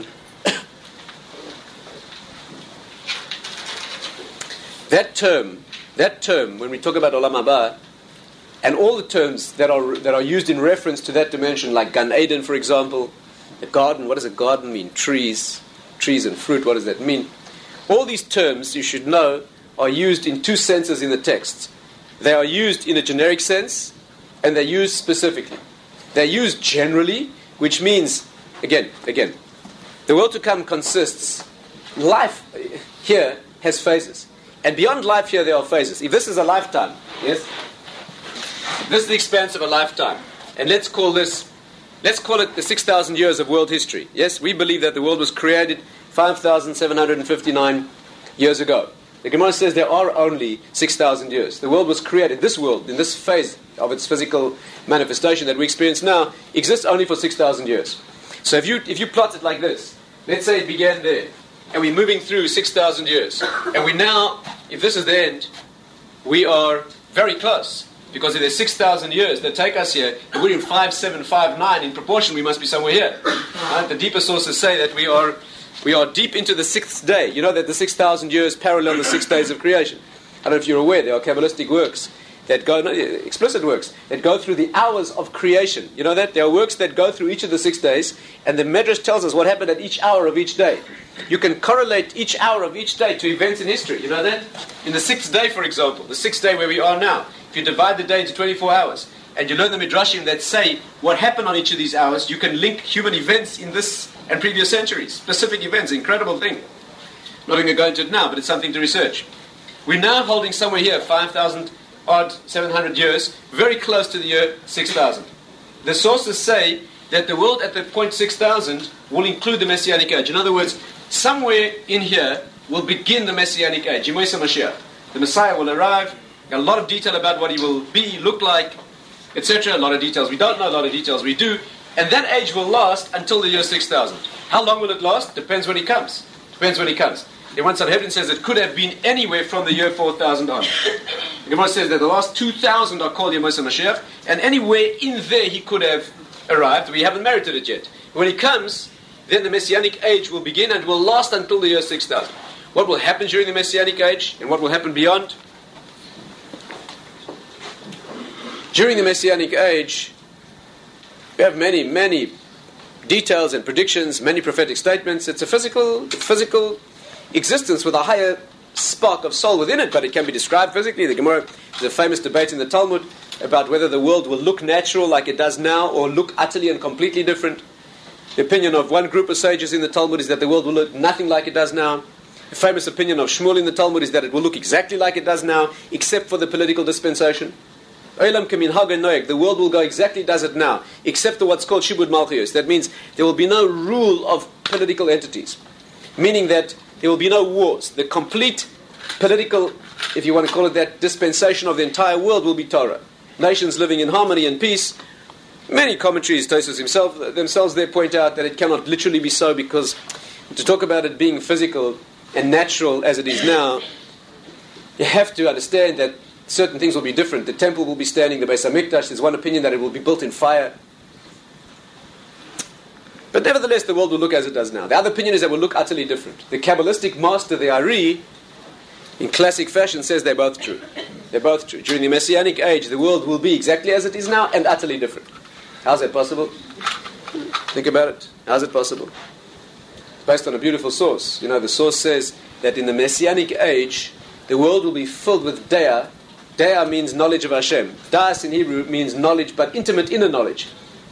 that term, when we talk about Olam Haba, and all the terms that are used in reference to that dimension, like Gan Eden, for example, a garden, what does a garden mean? Trees and fruit, what does that mean? All these terms, you should know, are used in 2 senses in the text. They are used in a generic sense, and they're used specifically. They're used generally, which means, again, the world to come consists, life here has phases. And beyond life here, there are phases. If this is a lifetime, yes? This is the expanse of a lifetime. And let's call it the 6,000 years of world history. Yes, we believe that the world was created 5,759 years ago. The Gemara says there are only 6,000 years. The world was created, this world, in this phase of its physical manifestation that we experience now, exists only for 6,000 years. So if you plot it like this, let's say it began there, and we're moving through 6,000 years, and we now, if this is the end, we are very close. Because if there's 6,000 years that take us here, and we're in 5759, in proportion we must be somewhere here. Right? The deeper sources say that we are deep into the 6th day. You know that the 6,000 years parallel the 6 days of creation. I don't know if you're aware, there are Kabbalistic works that go, explicit works, that go through the hours of creation. You know that? There are works that go through each of the 6 days, and the Medrash tells us what happened at each hour of each day. You can correlate each hour of each day to events in history. You know that? In the 6th day, for example, the 6th day where we are now, if you divide the day into 24 hours, and you learn the Midrashim that say what happened on each of these hours, you can link human events in this and previous centuries. Specific events, incredible thing. Not going to go into it now, but it's something to research. We're now holding somewhere here, 700 years, very close to the year 6,000. The sources say that the world at the point 6,000 will include the Messianic age. In other words, somewhere in here will begin the Messianic age, Yemosha Mashiach. The Messiah will arrive, a lot of detail about what he will be, look like, etc. A lot of details we don't know, a lot of details we do. And that age will last until the year 6,000. How long will it last? Depends when he comes. The one Sanhedrin says it could have been anywhere from the year 4,000 on. The Gemara says that the last 2,000 are called Yemosha Mashiach, and anywhere in there he could have arrived. We haven't merited it yet. When he comes, then the Messianic age will begin and will last until the year 6,000. What will happen during the Messianic age and what will happen beyond? During the Messianic age, we have many details and predictions, many prophetic statements. It's a physical existence with a higher spark of soul within it, but it can be described physically. The Gemara, there's a famous debate in the Talmud about whether the world will look natural like it does now or look utterly and completely different. The opinion of one group of sages in the Talmud is that the world will look nothing like it does now. The famous opinion of Shmuel in the Talmud is that it will look exactly like it does now, except for the political dispensation. The world will go exactly as it now, except for what's called Shibud Malchus. That means there will be no rule of political entities, meaning that there will be no wars. The complete political if you want to call it that, dispensation of the entire world will be Torah. Nations living in harmony and peace. Many commentaries, Tosfos themselves there point out that it cannot literally be so, because to talk about it being physical and natural as it is now, you have to understand that certain things will be different. The temple will be standing, the Beis HaMikdash, there's one opinion that it will be built in fire. But nevertheless, the world will look as it does now. The other opinion is that it will look utterly different. The Kabbalistic master, the Ari, in classic fashion, says they're both true. They're both true. During the Messianic age, the world will be exactly as it is now and utterly different. How's that possible? Think about it. How's it possible? It's based on a beautiful source. You know, the source says that in the Messianic age, the world will be filled with Daya. Daya means knowledge of Hashem. Das in Hebrew means knowledge, but intimate inner knowledge.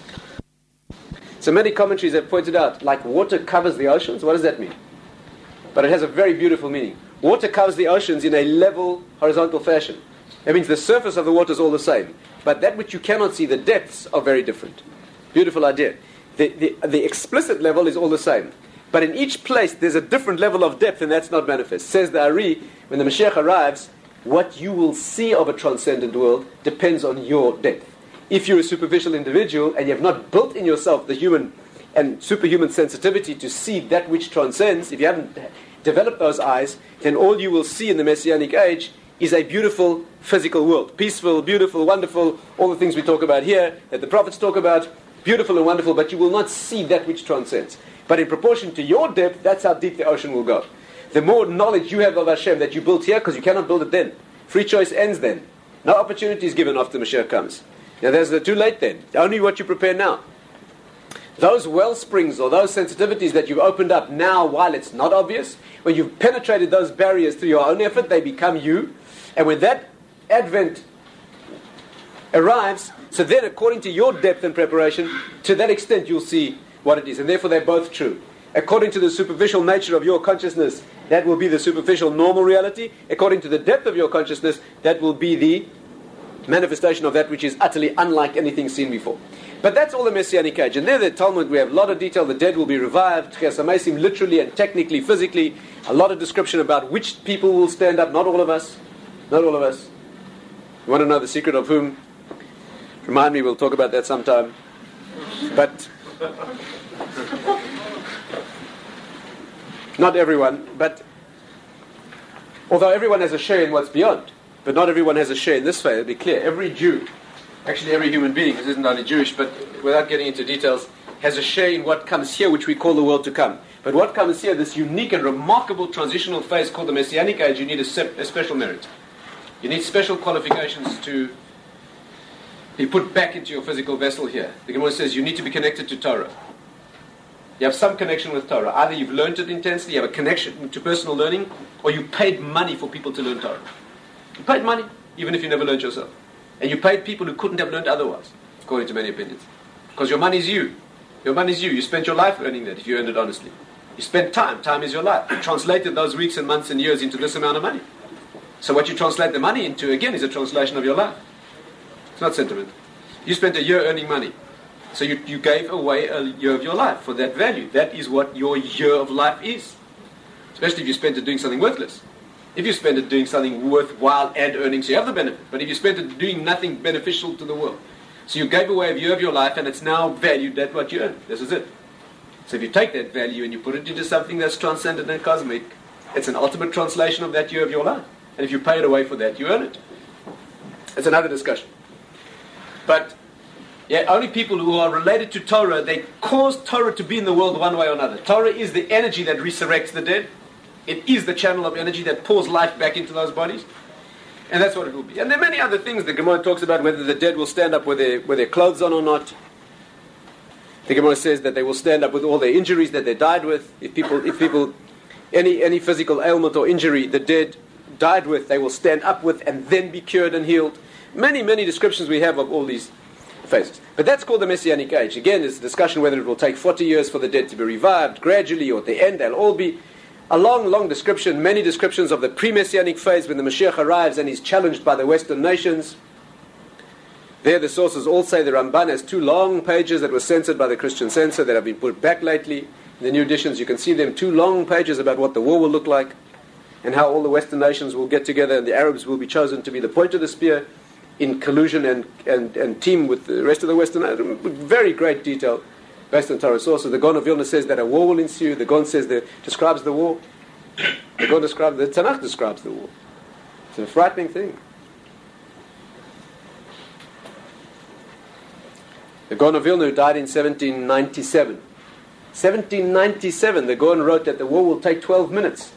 So many commentaries have pointed out, like water covers the oceans. What does that mean? But it has a very beautiful meaning. Water covers the oceans in a level, horizontal fashion. That means the surface of the water is all the same. But that which you cannot see, the depths, are very different. Beautiful idea. The explicit level is all the same. But in each place, there's a different level of depth, and that's not manifest. Says the Ari, when the Mashiach arrives, what you will see of a transcendent world depends on your depth. If you're a superficial individual and you have not built in yourself the human and superhuman sensitivity to see that which transcends, if you haven't developed those eyes, then all you will see in the Messianic age is a beautiful physical world. Peaceful, beautiful, wonderful, all the things we talk about here, that the prophets talk about, beautiful and wonderful, but you will not see that which transcends. But in proportion to your depth, that's how deep the ocean will go. The more knowledge you have of Hashem that you built here, because you cannot build it then. Free choice ends then. No opportunity is given after Mashiach comes. Now there's the too late then. Only what you prepare now. Those well springs or those sensitivities that you've opened up now while it's not obvious, when you've penetrated those barriers through your own effort, they become you. And when that advent arrives, so then according to your depth and preparation, to that extent you'll see what it is. And therefore they're both true. According to the superficial nature of your consciousness, that will be the superficial normal reality. According to the depth of your consciousness, that will be the manifestation of that which is utterly unlike anything seen before. But that's all the Messianic age. And there the Talmud, we have a lot of detail. The dead will be revived, Tchias HaMesim, literally and technically, physically. A lot of description about which people will stand up. Not all of us. Not all of us. You want to know the secret of whom? Remind me, we'll talk about that sometime. But not everyone. But although everyone has a share in what's beyond, but not everyone has a share in this phase. It'll be clear. Every Jew, actually every human being, this isn't only Jewish, but without getting into details, has a share in what comes here, which we call the world to come. But what comes here, this unique and remarkable transitional phase called the Messianic age, you need a special merit. You need special qualifications to be put back into your physical vessel here. The Gemara says you need to be connected to Torah. You have some connection with Torah. Either you've learned it intensely, you have a connection to personal learning, or you paid money for people to learn Torah. You paid money, even if you never learned yourself. And you paid people who couldn't have learned otherwise, according to many opinions. Because your money is you. Your money is you. You spent your life earning that if you earned it honestly. You spent time. Time is your life. You translated those weeks and months and years into this amount of money. So what you translate the money into, again, is a translation of your life. It's not sentiment. You spent a year earning money. So you gave away a year of your life for that value. That is what your year of life is. Especially if you spent it doing something worthless. If you spend it doing something worthwhile and earning, so you have the benefit. But if you spend it doing nothing beneficial to the world, so you gave away a year of your life and it's now valued at what you earn. This is it. So if you take that value and you put it into something that's transcendent and cosmic, it's an ultimate translation of that year of your life. And if you pay it away for that, you earn it. It's another discussion. But yeah, only people who are related to Torah, they cause Torah to be in the world one way or another. Torah is the energy that resurrects the dead. It is the channel of energy that pours life back into those bodies. And that's what it will be. And there are many other things. The Gemara talks about whether the dead will stand up with their clothes on or not. The Gemara says that they will stand up with all their injuries that they died with. If people, any physical ailment or injury the dead died with, they will stand up with and then be cured and healed. Many, many descriptions we have of all these phases. But that's called the Messianic age. Again, there's a discussion whether it will take 40 years for the dead to be revived gradually, or at the end they'll all be. A long, long description, many descriptions of the pre-Messianic phase when the Mashiach arrives and he's challenged by the Western nations. There the sources all say the Ramban has 2 long pages that were censored by the Christian censor that have been put back lately. In the new editions you can see them, 2 long pages about what the war will look like. and how all the Western nations will get together and the Arabs will be chosen to be the point of the spear in collusion and team with the rest of the Western nations. Very great detail based on Torah sources. The Gaon of Vilna says that a war will ensue. The Gaon says describes the war. The Tanakh describes the war. It's a frightening thing. The Gaon of Vilna, who died in 1797. 1797, the Gaon wrote that the war will take 12 minutes.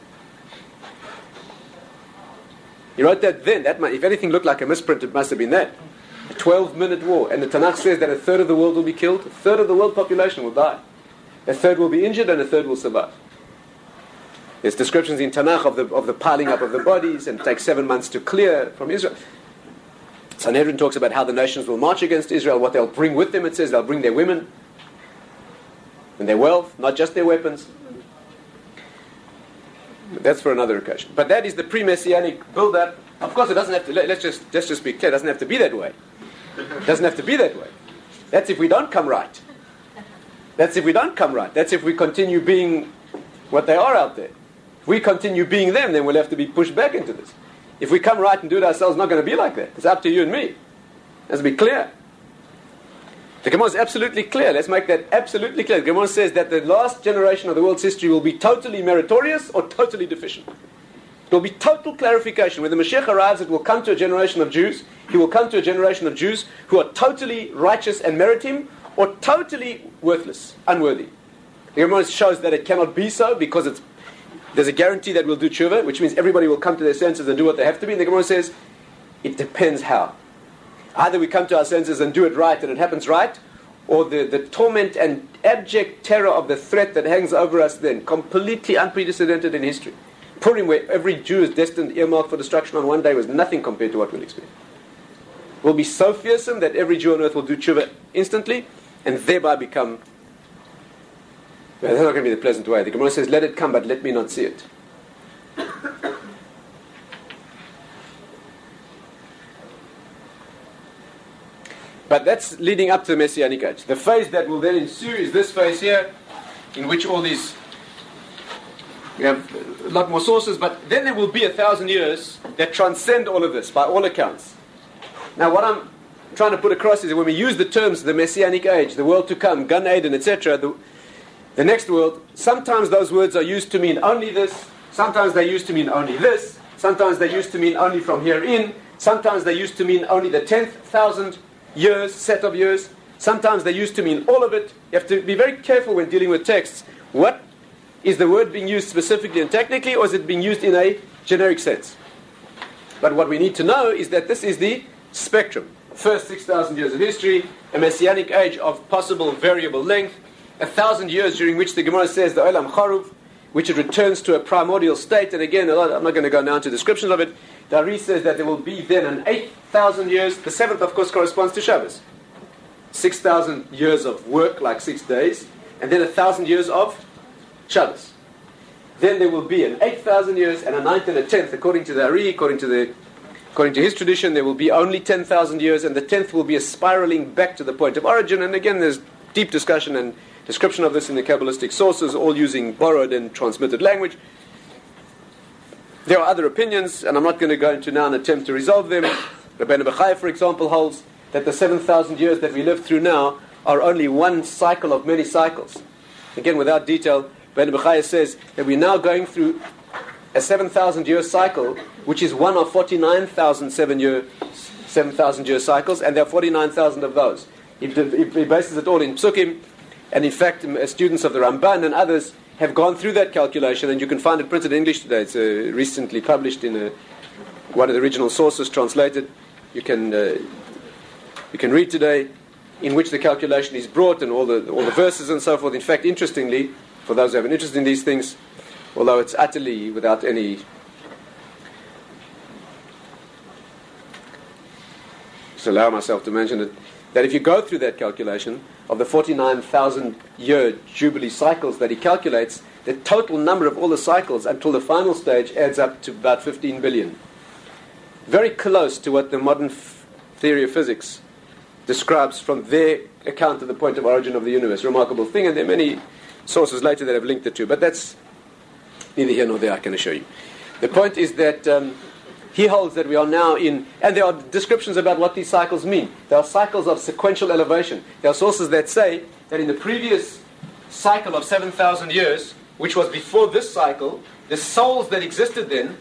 He wrote that then. If anything looked like a misprint, it must have been that. A 12-minute war. And the Tanakh says that a third of the world will be killed, a third of the world population will die. A third will be injured, and a third will survive. There's descriptions in Tanakh of the piling up of the bodies, and it takes 7 months to clear from Israel. Sanhedrin talks about how the nations will march against Israel, what they'll bring with them. It says they'll bring their women and their wealth, not just their weapons. That's for another occasion. But that is the pre-Messianic build-up. Of course, it doesn't have to. Let's just be clear. It doesn't have to be that way. It doesn't have to be that way. That's if we don't come right. That's if we don't come right. That's if we continue being what they are out there. If we continue being them, then we'll have to be pushed back into this. If we come right and do it ourselves, it's not going to be like that. It's up to you and me. It has to be clear. The Gemara is absolutely clear. Let's make that absolutely clear. The Gemara says that the last generation of the world's history will be totally meritorious or totally deficient. There will be total clarification. When the Mashiach arrives, it will come to a generation of Jews. He will come to a generation of Jews who are totally righteous and merit him, or totally worthless, unworthy. The Gemara shows that it cannot be so because there's a guarantee that we'll do tshuva, which means everybody will come to their senses and do what they have to be. And the Gemara says, it depends how. Either we come to our senses and do it right and it happens right, or the torment and abject terror of the threat that hangs over us then, completely unprecedented in history. Purim, where every Jew is destined, earmarked for destruction on one day, was nothing compared to what we'll experience. Will be so fearsome that every Jew on earth will do tshuva instantly and thereby become... Well, that's not going to be the pleasant way. The Gemara says, let it come, but let me not see it. But that's leading up to the Messianic age. The phase that will then ensue is this phase here, in which all these... We have a lot more sources, but then there will be 1,000 years that transcend all of this, by all accounts. Now, what I'm trying to put across is that when we use the terms, the Messianic age, the world to come, Gan Eden, etc., the next world, sometimes those words are used to mean only this, sometimes they're used to mean only this, sometimes they're used to mean only from here in, sometimes they're used to mean only the 10,000 years, set of years, sometimes they're used to mean all of it. You have to be very careful when dealing with texts. What is the word being used specifically and technically, or is it being used in a generic sense? But what we need to know is that this is the spectrum. First 6,000 years of history, a Messianic age of possible variable length, 1,000 years during which the Gemara says the Olam Charuv, which it returns to a primordial state. And again, I'm not going to go now into descriptions of it. Dari says that there will be then an 8,000 years. The seventh, of course, corresponds to Shabbos. 6,000 years of work, like 6 days, and then 1,000 years of Shabbos. Then there will be an 8,000 years and a ninth and a tenth, according to the Ari, according to his tradition. There will be only 10,000 years, and the 10th will be a spiraling back to the point of origin. And again, there's deep discussion and description of this in the Kabbalistic sources, all using borrowed and transmitted language. There are other opinions, and I'm not going to go into now and attempt to resolve them. Rabbeinu Bechai, for example, holds that the 7,000 years that we live through now are only one cycle of many cycles. Again, without detail, Rabbeinu Bechai says that we're now going through a 7,000 year cycle, which is one of 49,000 7,000 year cycles, and there are 49,000 of those. He bases it all in Psukim, and in fact, students of the Ramban and others have gone through that calculation, and you can find it printed in English today. It's recently published in one of the original sources, translated. You can read today, in which the calculation is brought, and all the verses and so forth. In fact, interestingly, for those who have an interest in these things, although it's utterly without any just allow myself to mention it, that if you go through that calculation of the 49,000 year Jubilee cycles that he calculates, the total number of all the cycles until the final stage adds up to about 15 billion. Very close to what the modern theory of physics describes from their account of the point of origin of the universe. Remarkable thing, and there are many sources later that have linked the two, but that's neither here nor there, I can assure you. The point is that he holds that we are now in, and there are descriptions about what these cycles mean. There are cycles of sequential elevation. There are sources that say that in the previous cycle of 7,000 years, which was before this cycle, the souls that existed then,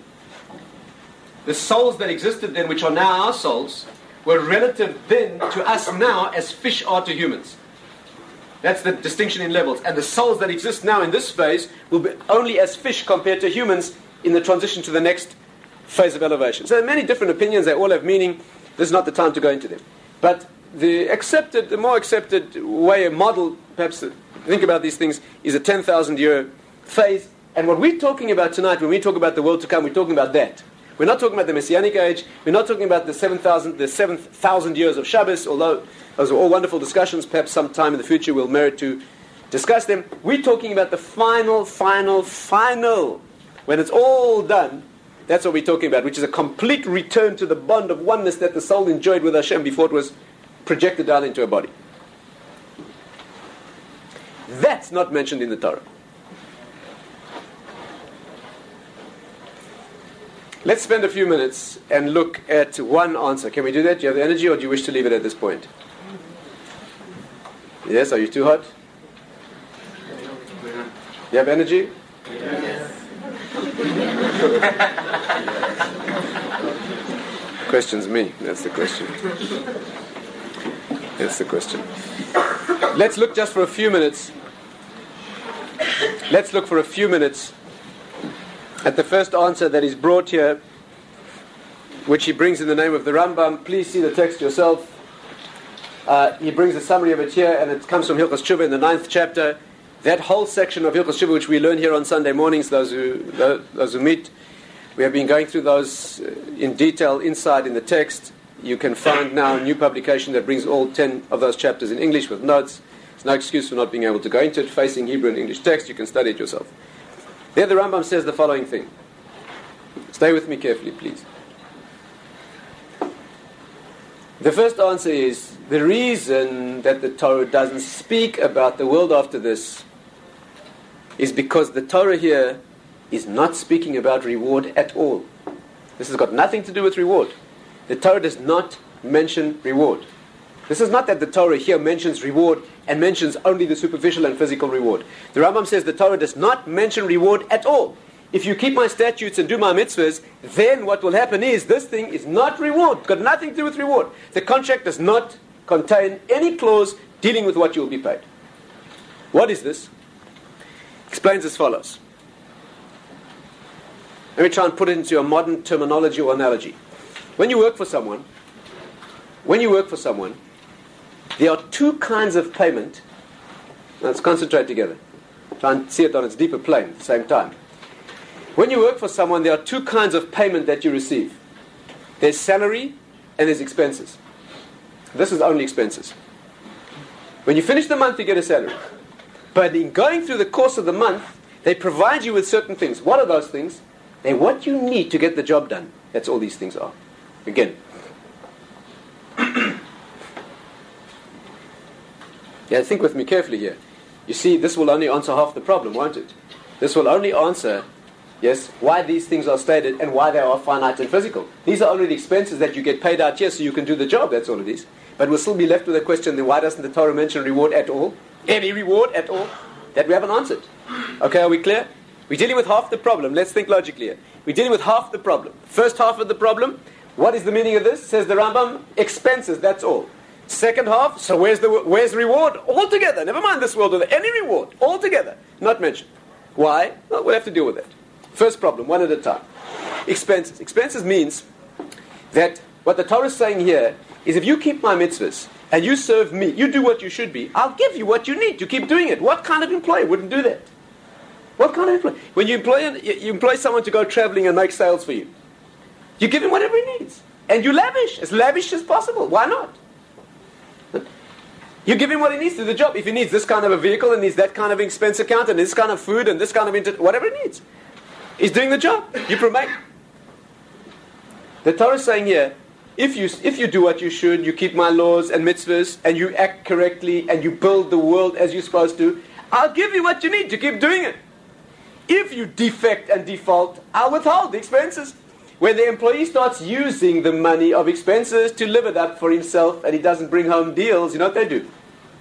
which are now our souls, were relative then to us now as fish are to humans. That's the distinction in levels. And the souls that exist now in this phase will be only as fish compared to humans in the transition to the next phase of elevation. So there are many different opinions. They all have meaning. This is not the time to go into them. But the more accepted way, a model, perhaps, to think about these things is a 10,000-year phase. And what we're talking about tonight, when we talk about the world to come, we're talking about that. We're not talking about the Messianic age. We're not talking about the 7,000 years of Shabbos, although those are all wonderful discussions. Perhaps sometime in the future we'll merit to discuss them. We're talking about the final. When it's all done, that's what we're talking about, which is a complete return to the bond of oneness that the soul enjoyed with Hashem before it was projected down into a body. That's not mentioned in the Torah. Let's spend a few minutes and look at one answer. Can we do that? Do you have the energy, or do you wish to leave it at this point? Yes? Are you too hot? You have energy? Yes. Question's me. That's the question. That's the question. Let's look just for a few minutes. Let's look for a few minutes at the first answer that is brought here, which he brings in the name of the Rambam. Please see the text yourself. He brings a summary of it here, and it comes from Hilchos Tshuva in the 9th chapter. That whole section of Hilchos Tshuva, which we learn here on Sunday mornings, those who meet, we have been going through those in detail inside in the text. You can find now a new publication that brings all 10 of those chapters in English with notes. There's no excuse for not being able to go into it. Facing Hebrew and English text, you can study it yourself. There the Rambam says the following thing. Stay with me carefully, please. The first answer is, the reason that the Torah doesn't speak about the world after this is because the Torah here is not speaking about reward at all. This has got nothing to do with reward. The Torah does not mention reward. This is not that the Torah here mentions reward and mentions only the superficial and physical reward. The Rambam says the Torah does not mention reward at all. If you keep my statutes and do my mitzvahs, then what will happen is this thing is not reward. It's got nothing to do with reward. The contract does not contain any clause dealing with what you will be paid. What is this? Explains as follows. Let me try and put it into a modern terminology or analogy. When you work for someone, there are two kinds of payment. Now let's concentrate together. Try and see it on its deeper plane at the same time. When you work for someone, there are two kinds of payment that you receive. There's salary and there's expenses. This is only expenses. When you finish the month, you get a salary. But in going through the course of the month, they provide you with certain things. What are those things? They're what you need to get the job done. That's all these things are. Again. Yeah, think with me carefully here. You see, this will only answer half the problem, won't it? This will only answer, yes, why these things are stated and why they are finite and physical. These are only the expenses that you get paid out here so you can do the job, that's all it is. But we'll still be left with the question, then why doesn't the Torah mention reward at all? Any reward at all? That we haven't answered. Okay, are we clear? We're dealing with half the problem. Let's think logically here. We're dealing with half the problem. First half of the problem, what is the meaning of this? Says the Rambam, expenses, that's all. Second half, so where's reward? Altogether. Never mind this world, any reward. Altogether. Not mentioned. Why? Well, we'll have to deal with that. First problem, one at a time. Expenses. Expenses means that what the Torah is saying here is if you keep my mitzvahs and you serve me, you do what you should be, I'll give you what you need to keep doing it. What kind of employee wouldn't do that? What kind of employee? When you employ someone to go traveling and make sales for you, you give him whatever he needs. And you lavish as possible. Why not? You give him what he needs to do the job. If he needs this kind of a vehicle and needs that kind of expense account and this kind of food and this kind of whatever he needs, he's doing the job. You promote. The Torah is saying here, if you do what you should, you keep my laws and mitzvahs, and you act correctly, and you build the world as you're supposed to, I'll give you what you need to keep doing it. If you defect and default, I'll withhold the expenses. When the employee starts using the money of expenses to live it up for himself and he doesn't bring home deals, you know what they do?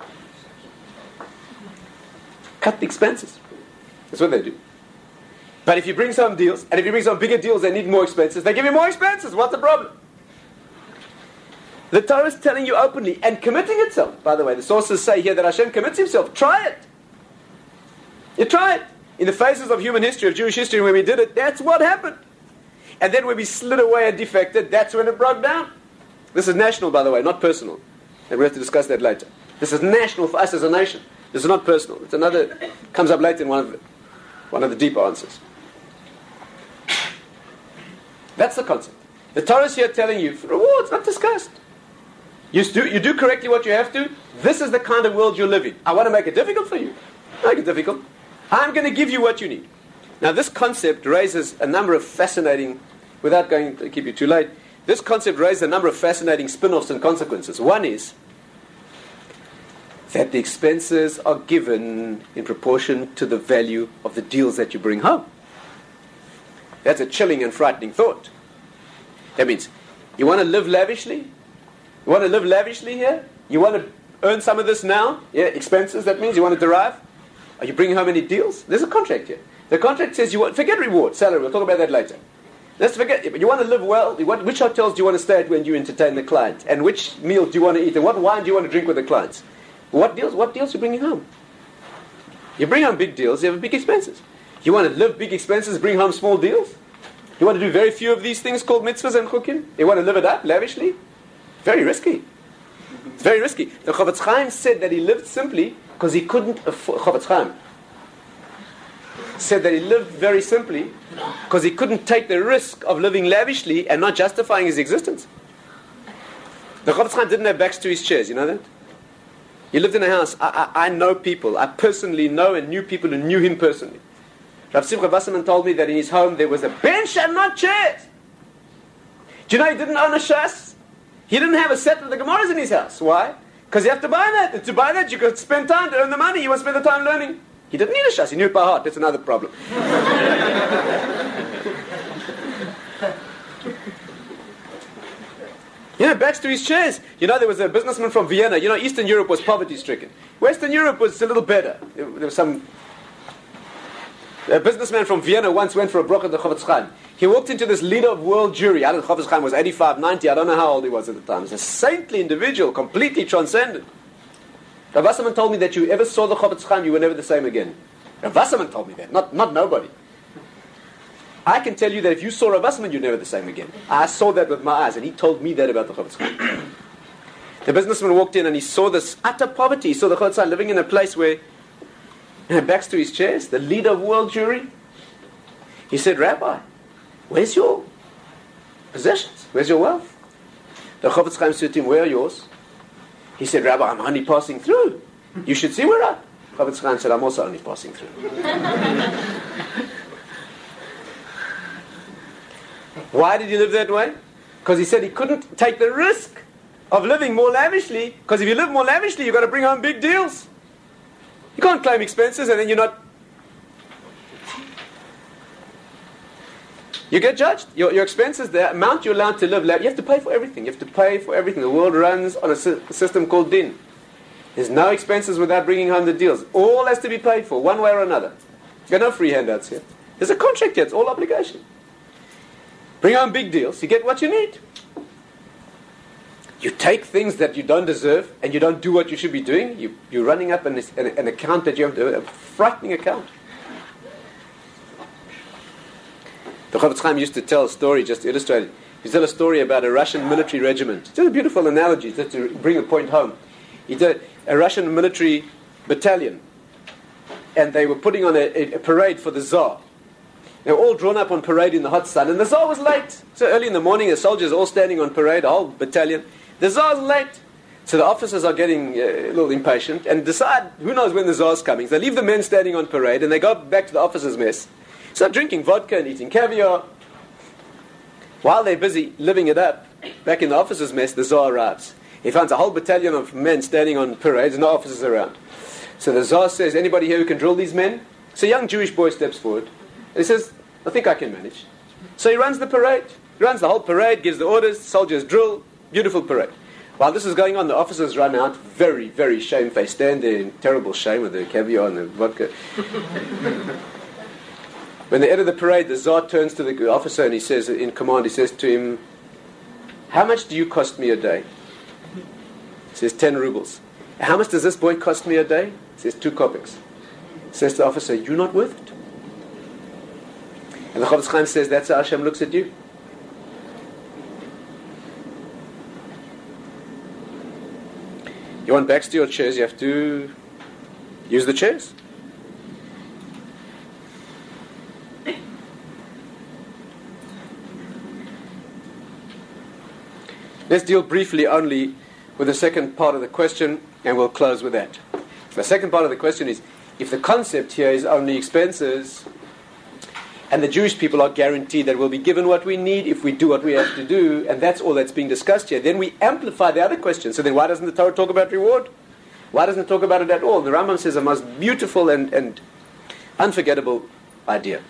Cut the expenses. That's what they do. But if you bring some deals, and if you bring some bigger deals that need more expenses, they give you more expenses. What's the problem? The Torah is telling you openly and committing itself. By the way, the sources say here that Hashem commits himself. Try it. You try it. In the phases of human history, of Jewish history, when we did it, that's what happened. And then when we slid away and defected, that's when it broke down. This is national, by the way, not personal. And we have to discuss that later. This is national for us as a nation. This is not personal. It's another, comes up later in one of the deeper answers. That's the concept. The Torah is here telling you, rewards, not discussed. You do correctly what you have to. This is the kind of world you're living. I want to make it difficult for you. Make it difficult. I'm going to give you what you need. Now this concept raises a number of fascinating, without going to keep you too late, this concept raises a number of fascinating spin-offs and consequences. One is that the expenses are given in proportion to the value of the deals that you bring home. That's a chilling and frightening thought. That means, you want to live lavishly? You want to live lavishly here? You want to earn some of this now? Yeah, expenses, that means you want to derive? Are you bringing home any deals? There's a contract here. The contract says you want, forget reward, salary, we'll talk about that later. Let's forget it, but you want to live well, which hotels do you want to stay at when you entertain the client? And which meal do you want to eat? And what wine do you want to drink with the clients? What deals are you bringing home? You bring home big deals, you have big expenses. You want to live big expenses, bring home small deals? You want to do very few of these things called mitzvahs and chukim? You want to live it up lavishly? Very risky. It's very risky. The Chofetz Chaim said that he lived simply because he couldn't afford. Chofetz Chaim said that he lived very simply because he couldn't take the risk of living lavishly and not justifying his existence. The Chofetz Chaim didn't have backs to his chairs, you know that? He lived in a house. I know people. I personally know and knew people who knew him personally. Rav Simcha Wasserman told me that in his home there was a bench and not chairs. Do you know he didn't own a shas? He didn't have a set of the Gemaras in his house. Why? Because you have to buy that. And to buy that, you could spend time to earn the money. You want to spend the time learning. He didn't need a shas. He knew it by heart. That's another problem. Backs to his chairs. There was a businessman from Vienna. Eastern Europe was poverty-stricken. Western Europe was a little better. There was a businessman from Vienna once went for a bracha to Chofetz Chaim. He walked into this leader of world Jewry. I don't know, Chofetz Chaim was 85, 90. I don't know how old he was at the time. He's a saintly individual, completely transcendent. Rav Wasserman told me that you ever saw the Chofetz Chaim, you were never the same again. Rav Wasserman told me that, not nobody. I can tell you that if you saw Rav Wasserman, you're never the same again. I saw that with my eyes, and he told me that about the Chofetz Chaim. The businessman walked in and he saw this utter poverty. He saw the Chofetz Chaim living in a place where, backs to his chairs, the leader of world Jewry. He said, Rabbi, where's your possessions? Where's your wealth? The Chofetz Chaim said to him, where are yours? He said, Rabbi, I'm only passing through. You should see where I'm. Chofetz Chaim said, I'm also only passing through. Why did he live that way? Because he said he couldn't take the risk of living more lavishly, because if you live more lavishly, you've got to bring home big deals. You can't claim expenses and then you're not... You get judged. Your expenses, the amount you're allowed to live, you have to pay for everything. You have to pay for everything. The world runs on a system called din. There's no expenses without bringing home the deals. All has to be paid for, one way or another. There are no free handouts here. There's a contract here. It's all obligation. Bring home big deals. You get what you need. You take things that you don't deserve and you don't do what you should be doing. You're running up an account that you have to, a frightening account. The Chofetz Chaim used to tell a story, just to illustrate it. He told a story about a Russian military regiment. It's just a beautiful analogy, just to bring a point home. He did a Russian military battalion, and they were putting on a parade for the Tsar. They were all drawn up on parade in the hot sun, and the Tsar was late. So early in the morning, the soldiers are all standing on parade, a whole battalion. The Tsar's late. So the officers are getting a little impatient and decide, who knows when the Tsar's coming. So they leave the men standing on parade, and they go back to the officers' mess. Start drinking vodka and eating caviar. While they're busy living it up, back in the officers' mess, the Tsar arrives. He finds a whole battalion of men standing on parade, and no officers around. So the Tsar says, anybody here who can drill these men? So a young Jewish boy steps forward. he says, I think I can manage. So he runs the parade. He runs the whole parade, gives the orders, soldiers drill, beautiful parade. While this is going on, the officers run out, very, very shamefaced, stand there in terrible shame with the caviar and the vodka. When they enter the parade, the Tsar turns to the officer and he says, in command, he says to him, how much do you cost me a day? He says, 10 rubles. How much does this boy cost me a day? He says, 2 kopecks. He says to the officer, you're not worth it. And the Chofetz Chaim says, that's how Hashem looks at you. You want backs to your chairs, you have to use the chairs. Let's deal briefly only with the second part of the question, and we'll close with that. The second part of the question is, if the concept here is only expenses, and the Jewish people are guaranteed that we'll be given what we need if we do what we have to do, and that's all that's being discussed here, then we amplify the other question. So then why doesn't the Torah talk about reward? Why doesn't it talk about it at all? The Rambam says a most beautiful and unforgettable idea.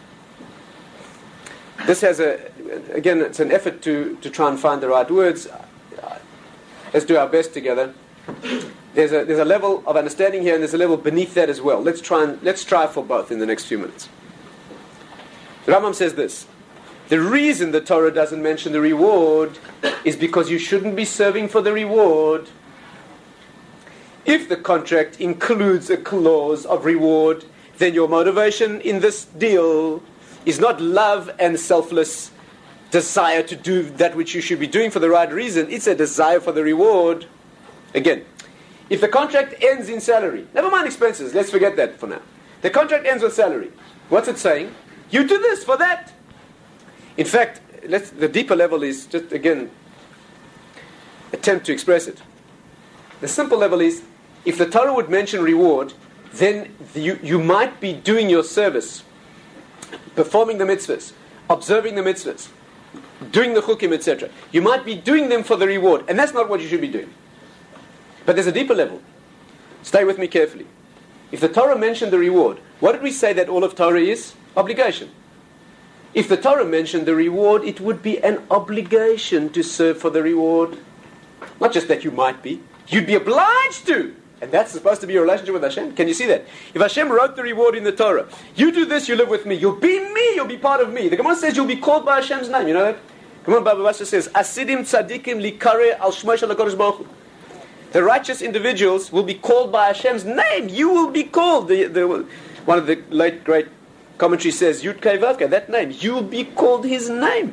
This has again, it's an effort to try and find the right words. Let's do our best together. There's a level of understanding here, and there's a level beneath that as well. Let's strive for both in the next few minutes. The Rambam says this: the reason the Torah doesn't mention the reward is because you shouldn't be serving for the reward. If the contract includes a clause of reward, then your motivation in this deal is not love and selfless desire to do that which you should be doing for the right reason. It's a desire for the reward. Again, if the contract ends in salary, never mind expenses, let's forget that for now. The contract ends with salary. What's it saying? You do this for that. In fact, the deeper level is just, again, attempt to express it. The simple level is, if the Torah would mention reward, then you might be doing your service, performing the mitzvahs, observing the mitzvahs, doing the chukim, etc. You might be doing them for the reward, and that's not what you should be doing. But there's a deeper level. Stay with me carefully. If the Torah mentioned the reward, what did we say that all of Torah is? Obligation. If the Torah mentioned the reward, it would be an obligation to serve for the reward. Not just that you might be. You'd be obliged to. And that's supposed to be your relationship with Hashem. Can you see that? If Hashem wrote the reward in the Torah, you do this, you live with me. You'll be me, you'll be part of me. The Gemara says you'll be called by Hashem's name. You know that? Gemara Baba Basra says, Asidim tzadikim likare al shmoi shel HaKadosh Baruch Hu. The righteous individuals will be called by Hashem's name. You will be called. One of the late great commentary says, Yud Kei Vav Kei, that name. You'll be called His name.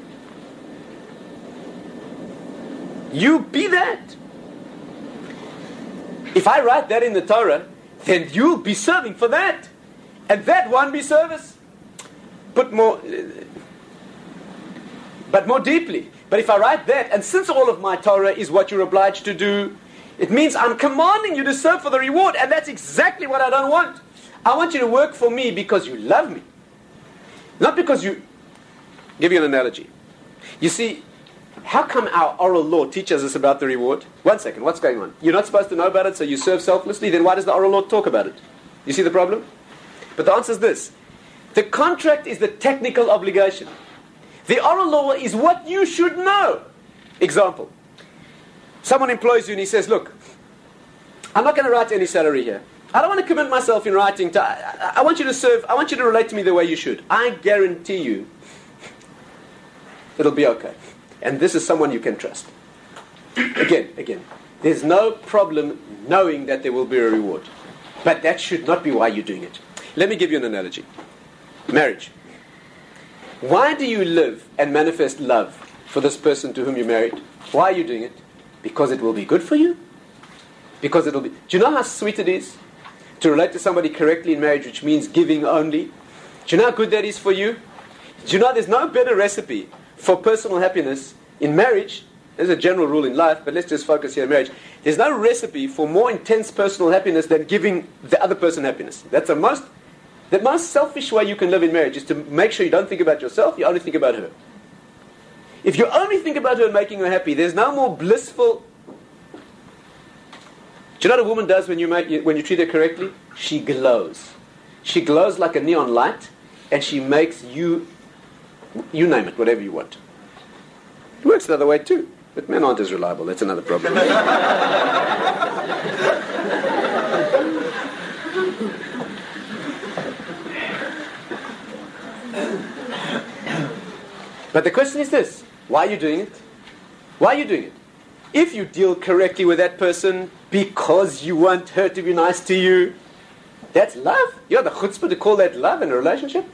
You be that. If I write that in the Torah, then you'll be serving for that. And that won't be service. But more deeply. But if I write that, and since all of my Torah is what you're obliged to do, it means I'm commanding you to serve for the reward, and that's exactly what I don't want. I want you to work for me because you love me. Not because you... Give you an analogy. You see, how come our oral law teaches us about the reward? 1 second, what's going on? You're not supposed to know about it, so you serve selflessly, then why does the oral law talk about it? You see the problem? But the answer is this. The contract is the technical obligation. The oral law is what you should know. Example. Someone employs you and he says, look, I'm not going to write any salary here. I don't want to commit myself in writing. I want you to serve, I want you to relate to me the way you should. I guarantee you it'll be okay. And this is someone you can trust. Again, there's no problem knowing that there will be a reward. But that should not be why you're doing it. Let me give you an analogy. Marriage. Why do you live and manifest love for this person to whom you're married? Why are you doing it? Because it will be good for you? Because it'll be... Do you know how sweet it is to relate to somebody correctly in marriage, which means giving only? Do you know how good that is for you? Do you know there's no better recipe for personal happiness in marriage? There's a general rule in life, but let's just focus here on marriage. There's no recipe for more intense personal happiness than giving the other person happiness. That's the most selfish way you can live in marriage, is to make sure you don't think about yourself, you only think about her. If you only think about her and making her happy, there's no more blissful... Do you know what a woman does when you treat her correctly? She glows. She glows like a neon light, and she makes you name it, whatever you want. It works the other way too, but men aren't as reliable. That's another problem. But the question is this: why are you doing it? Why are you doing it? If you deal correctly with that person because you want her to be nice to you, that's love. You have the chutzpah to call that love in a relationship?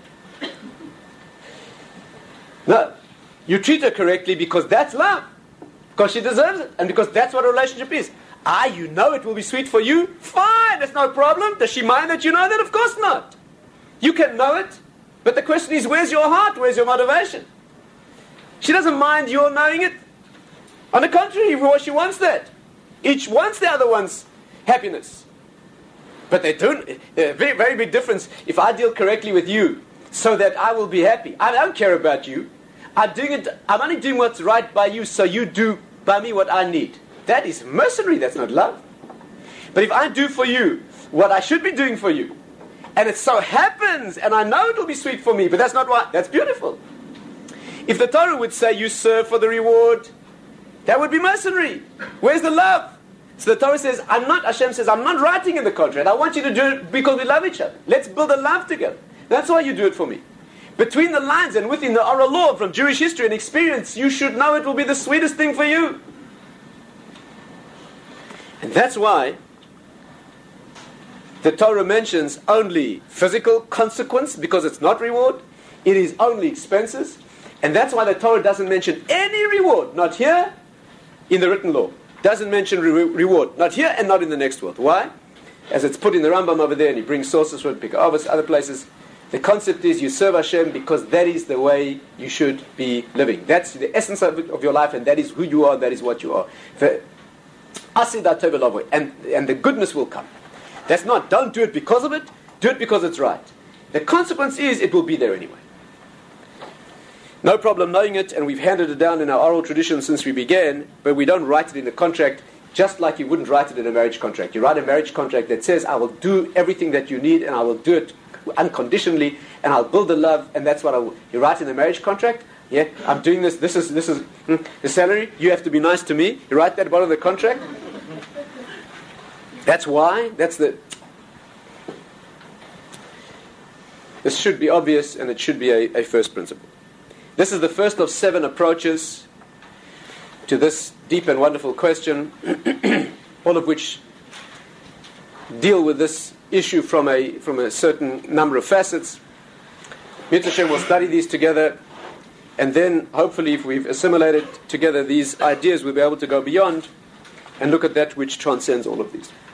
No. You treat her correctly because that's love. Because she deserves it. And because that's what a relationship is. You know it will be sweet for you? Fine, that's no problem. Does she mind that you know that? Of course not. You can know it. But the question is, where's your heart? Where's your motivation? She doesn't mind your knowing it. On the contrary, she wants that. Each wants the other one's happiness. But they don't. There's a very, very big difference. If I deal correctly with you so that I will be happy, I don't care about you. I'm only doing what's right by you so you do by me what I need. That is mercenary. That's not love. But if I do for you what I should be doing for you, and it so happens, and I know it will be sweet for me, but that's not why. That's beautiful. If the Torah would say you serve for the reward, that would be mercenary. Where's the love? So the Torah says, Hashem says, I'm not writing in the contract. I want you to do it because we love each other. Let's build a love together. That's why you do it for me. Between the lines and within the oral law from Jewish history and experience, you should know it will be the sweetest thing for you. And that's why the Torah mentions only physical consequence, because it's not reward. It is only expenses. And that's why the Torah doesn't mention any reward. Not here, in the written law. Doesn't mention reward. Not here and not in the next world. Why? As it's put in the Rambam over there, and he brings sources from Pikavos, other places. The concept is you serve Hashem because that is the way you should be living. That's the essence of your life, and that is who you are, that is what you are. And the goodness will come. That's not, don't do it because of it, do it because it's right. The consequence is it will be there anyway. No problem knowing it, and we've handed it down in our oral tradition since we began, but we don't write it in a contract just like you wouldn't write it in a marriage contract. You write a marriage contract that says, I will do everything that you need, and I will do it unconditionally, and I'll build the love, and that's what I will. You write in the marriage contract, yeah, I'm doing this, this is the salary, you have to be nice to me. You write that at the bottom of the contract. That's why, this should be obvious, and it should be a first principle. This is the first of 7 approaches to this deep and wonderful question, all of which deal with this issue from a certain number of facets. Mitzvah Hashem will study these together, and then hopefully if we've assimilated together these ideas, we'll be able to go beyond and look at that which transcends all of these.